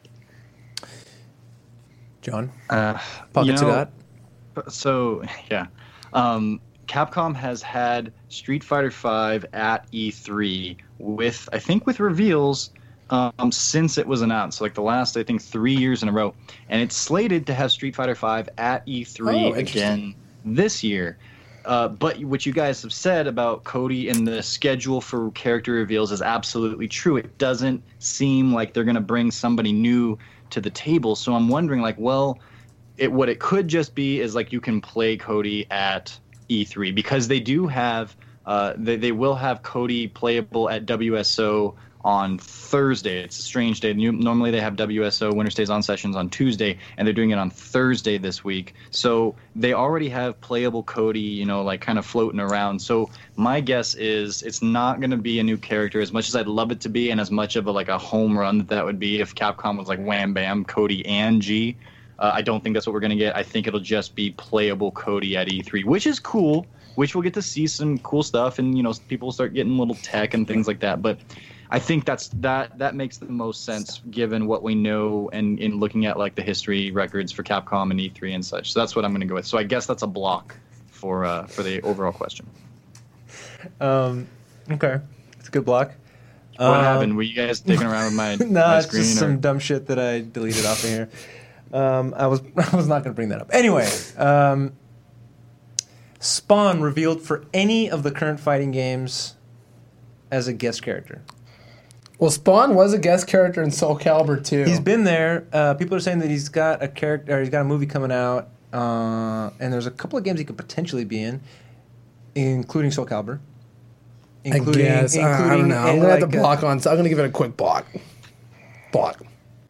John? Uh, Pocket you know, Sagat? So yeah, um, Capcom has had Street Fighter five at E three with I think with reveals um, since it was announced, like the last I think three years in a row, and it's slated to have Street Fighter five at E three Oh, interesting. again this year. Uh, but what you guys have said about Cody and the schedule for character reveals is absolutely true. It doesn't seem like they're going to bring somebody new to the table. So I'm wondering, like, well, it what it could just be is like you can play Cody at E three because they do have, uh, they they will have Cody playable at W S O on Thursday. It's a strange day. Nu- Normally they have W S O Winter Stays On sessions on Tuesday, and they're doing it on Thursday this week. So they already have playable Cody, you know, like kind of floating around. So my guess is it's not going to be a new character as much as I'd love it to be, and as much of a like a home run that that would be if Capcom was like wham bam Cody and G. Uh, I don't think that's what we're going to get. I think it'll just be playable Cody at E three, which is cool, which we'll get to see some cool stuff, and you know, people will start getting little tech and things like that. But I think that's that that makes the most sense given what we know and in looking at like the history records for Capcom and E three and such. So that's what I'm going to go with. So I guess that's a block for uh, for the overall question. Um, okay. It's a good block. What Um, happened? Were you guys digging around with my, No, my it's screen? just or- some dumb shit that I deleted off of here. Um, I was I was not going to bring that up. Anyway, um, Spawn revealed for any of the current fighting games as a guest character. Well, Spawn was a guest character in Soul Calibur two. He's been there. Uh, people are saying that he's got a character, or he's got a movie coming out, uh, and there's a couple of games he could potentially be in, including Soul Calibur. I guess. Uh, I don't know. I'm a- going to have like to a- block on, so I'm going to give it a quick block. Block.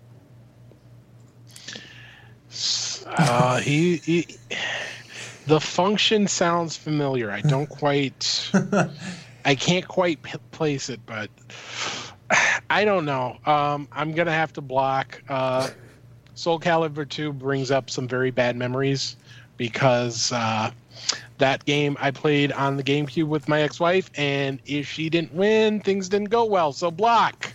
Uh, he, he, the function sounds familiar. I don't quite, I can't quite p- place it, but I don't know. Um, I'm gonna have to block. Uh, Soul Calibur two brings up some very bad memories because uh, that game I played on the GameCube with my ex-wife, and if she didn't win, things didn't go well. So block.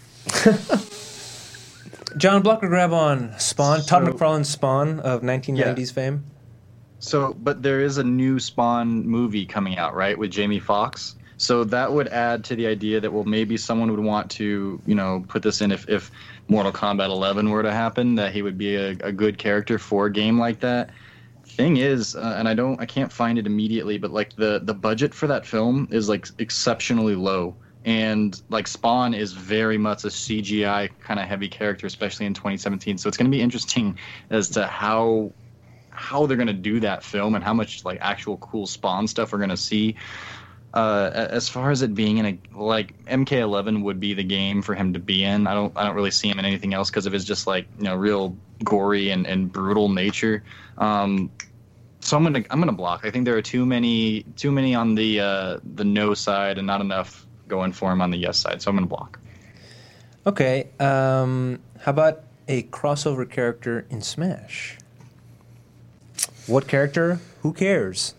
John Blocker grab on Spawn, Todd So- McFarlane's Spawn of nineteen nineties fame. So, but there is a new Spawn movie coming out, right, with Jamie Foxx. So that would add to the idea that, well, maybe someone would want to, you know, put this in if, if Mortal Kombat eleven were to happen, that he would be a, a good character for a game like that. Thing is, uh, and I don't, I can't find it immediately, but like the the budget for that film is like exceptionally low. And like Spawn is very much a C G I kind of heavy character, especially in twenty seventeen. So it's going to be interesting as to how how they're going to do that film and how much like actual cool Spawn stuff we're going to see. Uh, as far as it being in a like M K eleven would be the game for him to be in. I don't I don't really see him in anything else because of his just like you know real gory and, and brutal nature. Um, so I'm gonna I'm gonna block. I think there are too many too many on the uh, the no side and not enough going for him on the yes side, so I'm going to block. Okay, um, how about a crossover character in Smash? What character? Who cares?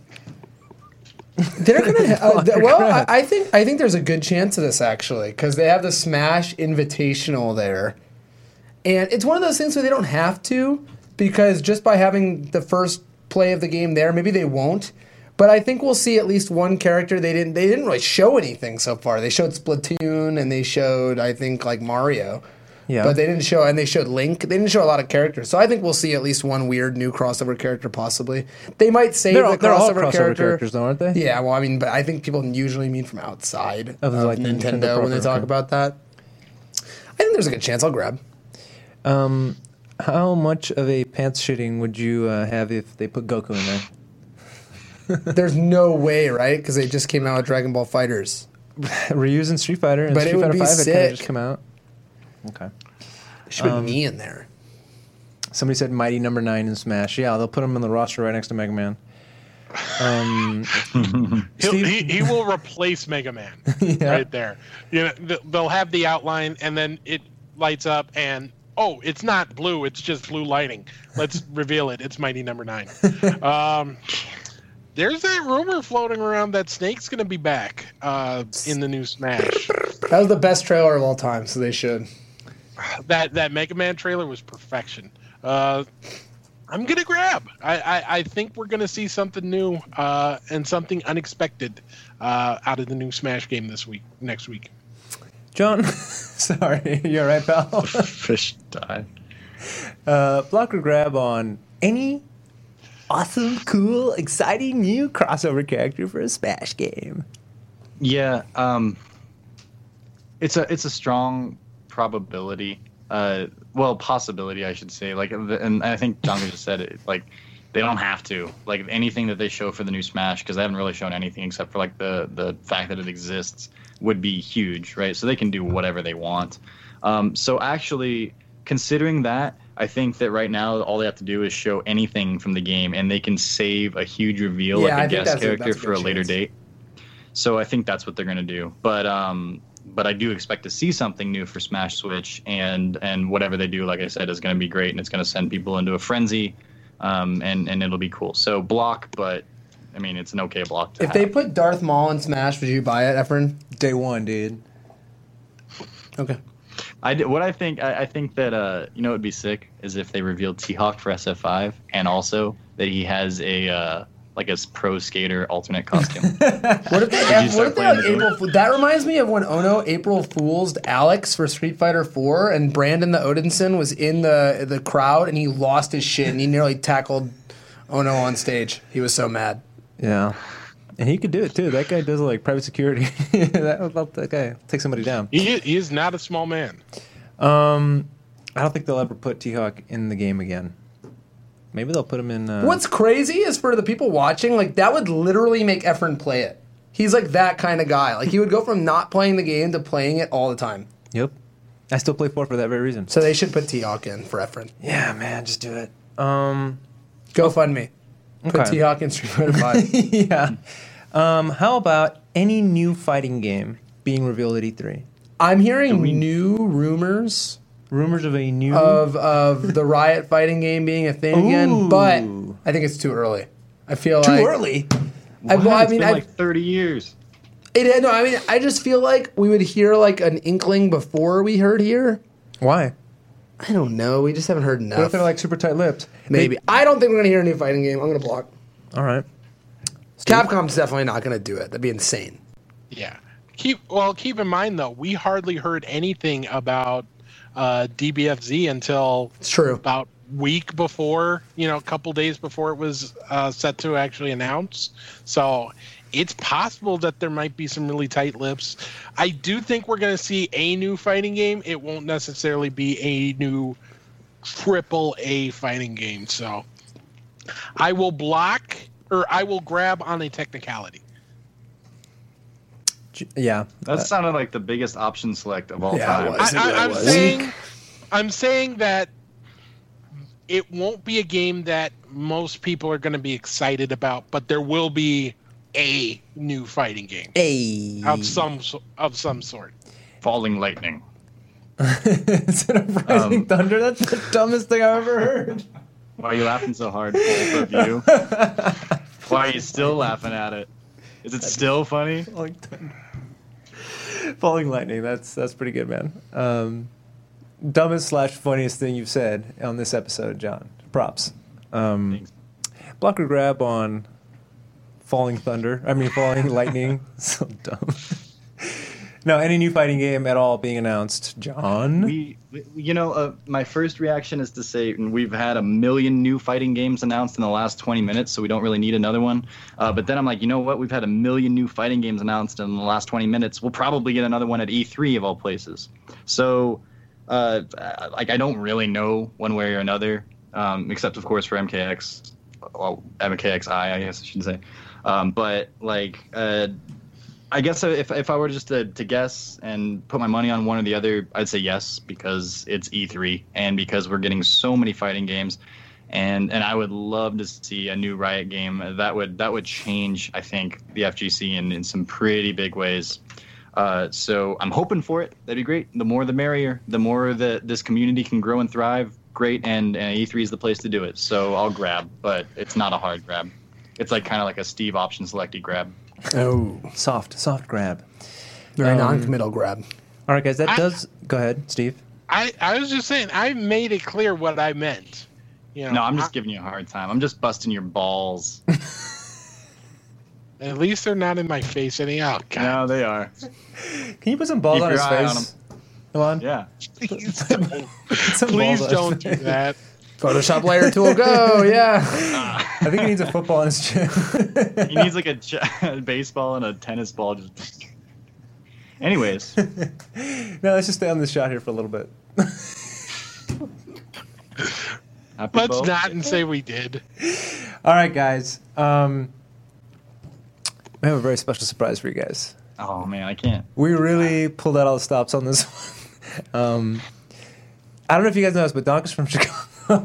They're gonna. Uh, th- well, I, I think I think there's a good chance of this actually because they have the Smash Invitational there, and it's one of those things where they don't have to because just by having the first play of the game there, maybe they won't. But I think we'll see at least one character. They didn't. They didn't really show anything so far. They showed Splatoon and they showed I think like Mario. Yeah. But they didn't show, and they showed Link. They didn't show a lot of characters. So I think we'll see at least one weird new crossover character, possibly. They might save They're all- the they're all crossover, crossover character. characters, though, aren't they? Yeah, well, I mean, but I think people usually mean from outside Of, of, like, Nintendo, Nintendo when they proper, talk okay. about that. I think there's a good chance I'll grab. Um, how much of a pants shitting would you uh, have if they put Goku in there? There's no way, right? Because they just came out with Dragon Ball Fighters. Ryu's in Street Fighter, and But it Street would Fighter be Five had kind sick. of just come out. Okay. Should put Um, me in there. Somebody said Mighty Number Nine in Smash. Yeah, they'll put him in the roster right next to Mega Man. Um, He'll, Steve? he he will replace Mega Man Yeah. right there. You know, th- they'll have the outline, and then it lights up, and oh, it's not blue; it's just blue lighting. Let's reveal it. It's Mighty Number Nine. Um, there's that rumor floating around that Snake's going to be back uh, in the new Smash. That was the best trailer of all time, so they should. That that Mega Man trailer was perfection. Uh, I'm gonna grab. I, I, I think we're gonna see something new uh, and something unexpected uh, out of the new Smash game this week, next week. John, sorry, you're right, pal. Fish died. Uh, block or grab on any awesome, cool, exciting new crossover character for a Smash game. Yeah, um, it's a it's a strong probability. Uh, well, possibility, I should say. Like, and I think John just said it. Like, they don't have to. Like, anything that they show for the new Smash, because they haven't really shown anything except for like the the fact that it exists, would be huge, right? So they can do whatever they want. Um, so actually, considering that, I think that right now all they have to do is show anything from the game, and they can save a huge reveal, Yeah, I like a think guest that's a- character that's a for a good later chance. date. So I think that's what they're going to do. But um, but I do expect to see something new for Smash Switch, and and whatever they do, like I said, is going to be great, and it's going to send people into a frenzy, um, and and it'll be cool. So block, but I mean it's an okay block to If have. they put Darth Maul in Smash, would you buy it, Efren? Day one, dude. Okay. I did, what I think I, I think that uh you know what would be sick is if they revealed T-Hawk for S F five, and also that he has a uh, like a pro skater alternate costume. What if they, you have, start what if they playing like the game? April Fool? That reminds me of when Ono April Fool's Alex for Street Fighter four, and Brandon the Odinson was in the the crowd, and he lost his shit, and he nearly tackled Ono on stage. He was so mad. Yeah. And he could do it, too. That guy does, like, private security. that would help that guy take somebody down. He, he is not a small man. Um, I don't think they'll ever put T-Hawk in the game again. Maybe they'll put him in... Uh, What's crazy is for the people watching, like that would literally make Efren play it. He's like that kind of guy. Like he would go from not playing the game to playing it all the time. Yep. I still play four for that very reason. So they should put T-Hawk in for Efren. Yeah, man, just do it. Um, Go fund me. Put Okay. T-Hawk in Street Fighter five. yeah. Um, how about any new fighting game being revealed at E three? I'm hearing we- new rumors Rumors of a new... of of the Riot fighting game being a thing again, Ooh. but I think it's too early. I feel Too like early? I, well, I It's mean, been I, like thirty years. it, no, I mean, I just feel like we would hear like an inkling before we heard here. Why? I don't know. We just haven't heard What if enough. they're like super tight-lipped? Maybe. I don't think we're gonna hear a new fighting game. I'm gonna block. All right. Capcom's definitely not gonna do it. That'd be insane. Yeah. Keep well. Keep in mind though, we hardly heard anything about uh, D B F Z until It's true. about week before, you know, a couple days before it was uh, set to actually announce. So it's possible that there might be some really tight lips. I do think we're going to see a new fighting game. It won't necessarily be a new triple A fighting game. So I will block or I will grab on a technicality. J- Yeah. That Uh, sounded like the biggest option select of all Yeah, time. it was. I, I, I'm was. saying, I'm saying that it won't be a game that most people are going to be excited about, but there will be a new fighting game Hey. of some so- of some sort. Falling Lightning. Instead of Rising Um, Thunder, that's the dumbest thing I've ever heard. Why are you laughing so hard, both of you? Why are you still laughing at it? Is it still funny? Falling thunder. Falling lightning. That's that's pretty good, man. Um, dumbest slash funniest thing you've said on this episode, John. Props. Um, Thanks. blocker grab on falling thunder. I mean, falling lightning. So dumb. No, any new fighting game at all being announced, John? We, we you know, uh, my first reaction is to say we've had a million new fighting games announced in the last twenty minutes, so we don't really need another one. Uh, but then I'm like, you know what? We've had a million new fighting games announced in the last twenty minutes. We'll probably get another one at E three of all places. So, uh, like, I don't really know one way or another, um, except of course for M K X, well, M K X I, I guess I should say. Um, but like. Uh, I guess if if I were just to, to guess and put my money on one or the other, I'd say yes, because it's E three and because we're getting so many fighting games, and and I would love to see a new Riot game. That would that would change, I think, the F G C in, in some pretty big ways. Uh, so I'm hoping for it. That'd be great. The more the merrier. The more that this community can grow and thrive, great. And, and E three is the place to do it. So I'll grab, but it's not a hard grab. It's like kind of like a Steve option selecty grab. Oh, Soft, soft grab. very Um, non-committal grab. All right, guys, that I- does... Go ahead, Steve. I, I was just saying, I made it clear what I meant. You know, No, I'm just I- giving you a hard time. I'm just busting your balls. at least they're not in my face anyhow. God, No, they are. Can you put some balls Keep on your his eye on face? Elon? Yeah. please don't, Some please balls on don't his do face. that. Photoshop layer tool, go, yeah. I think he needs a football in his chin. He needs like a, ch- a baseball and a tennis ball. Just. Anyways, No, let's just stay on this shot here for a little bit. happy Let's both. not and say we did. All right, guys. Um, we have a very special surprise for you guys. Oh man, I can't. We really pulled out all the stops on this one. Um, I don't know if you guys know this, but Donk is from Chicago.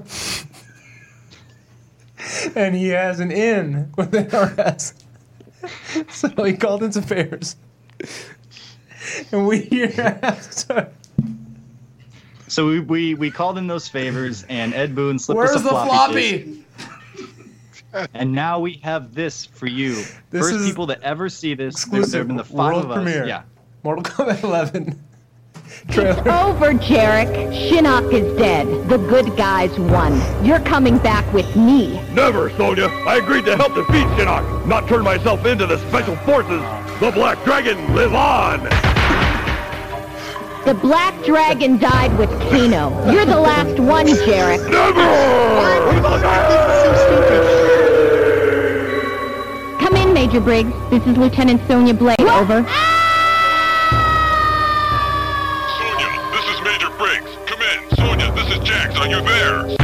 And he has an inn with N R S. So he called in some favors. And we here asked her. So we, we we called in those favors, and Ed Boon slipped Where's us a the floppy, disk, floppy? and now we have this for you. This First is people to ever see this. There, exclusive there have been the five world of us. premiere. Yeah. Mortal Kombat eleven trailer. Over, Jarek. Shinnok is dead. The good guys won. You're coming back with me. Never, Sonya. I agreed to help defeat Shinnok, not turn myself into the Special Forces. The Black Dragon, live on! The Black Dragon died with Kano. You're the last one, Jarek. Come in, Major Briggs. This is Lieutenant Sonya Blade. Over. Sonya, this is Major Briggs. Come in. Sonya, this is Jax. Are you there?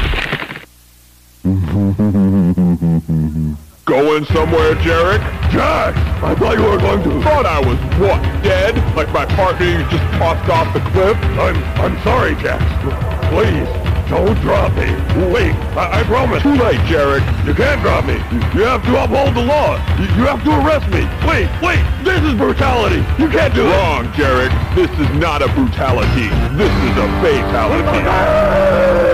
Going somewhere, Jarek? Jax! I thought you were going to... Thought I was, what, dead? Like my partner you just tossed off the cliff? I'm... I'm sorry, Jax. Please, don't drop me. Wait, I, I promise. Too late, Jarek. You can't drop me. You, you have to uphold the law. You, you have to arrest me. Wait, wait, this is brutality. You can't do it. Wrong, Jarek. This is not a brutality. This is a fatality.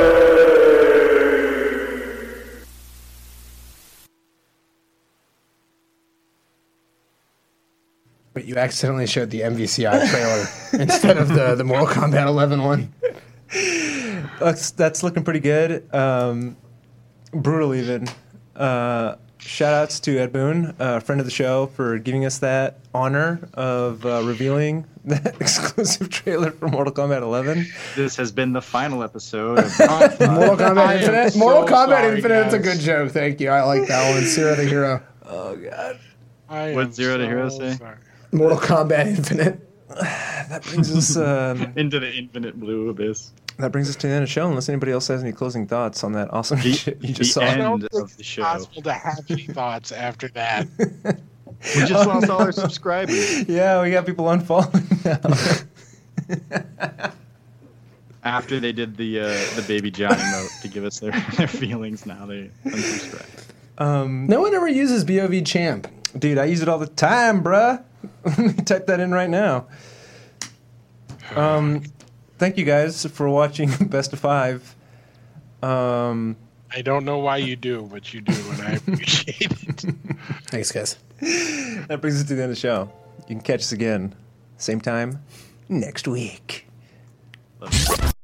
But you accidentally showed the M V C I trailer instead of the, the Mortal Kombat eleven one. That's, that's looking pretty good. Um, brutal, even. Uh, shout outs to Ed Boon, a friend of the show, for giving us that honor of uh, revealing that exclusive trailer for Mortal Kombat eleven. This has been the final episode of Mortal Kombat I am Infinite. so Mortal Kombat sorry, Infinite. It's a guys. good joke. Thank you. I like that one. Zero the hero. Oh, God. I What'd am Zero to Hero so say? sorry. Mortal Kombat Infinite. That brings us um, into the infinite blue abyss. that brings us to the end of the show. Unless anybody else has any closing thoughts on that awesome The- shit you the just saw. end. I don't think of the it's show. possible to have any thoughts after that. We just Oh, lost all no. our subscribers. Yeah, we got people unfollowing now. After they did the uh, the Baby John emote to give us their, their feelings, now they unsubscribe. um, No one ever uses B O V champ. Dude, I use it all the time, bruh. Let me type that in right now. Um, thank you guys for watching Best of Five. Um, I don't know why you do, but you do, and I appreciate it. Thanks, guys. That brings us to the end of the show. You can catch us again, same time next week. Love you.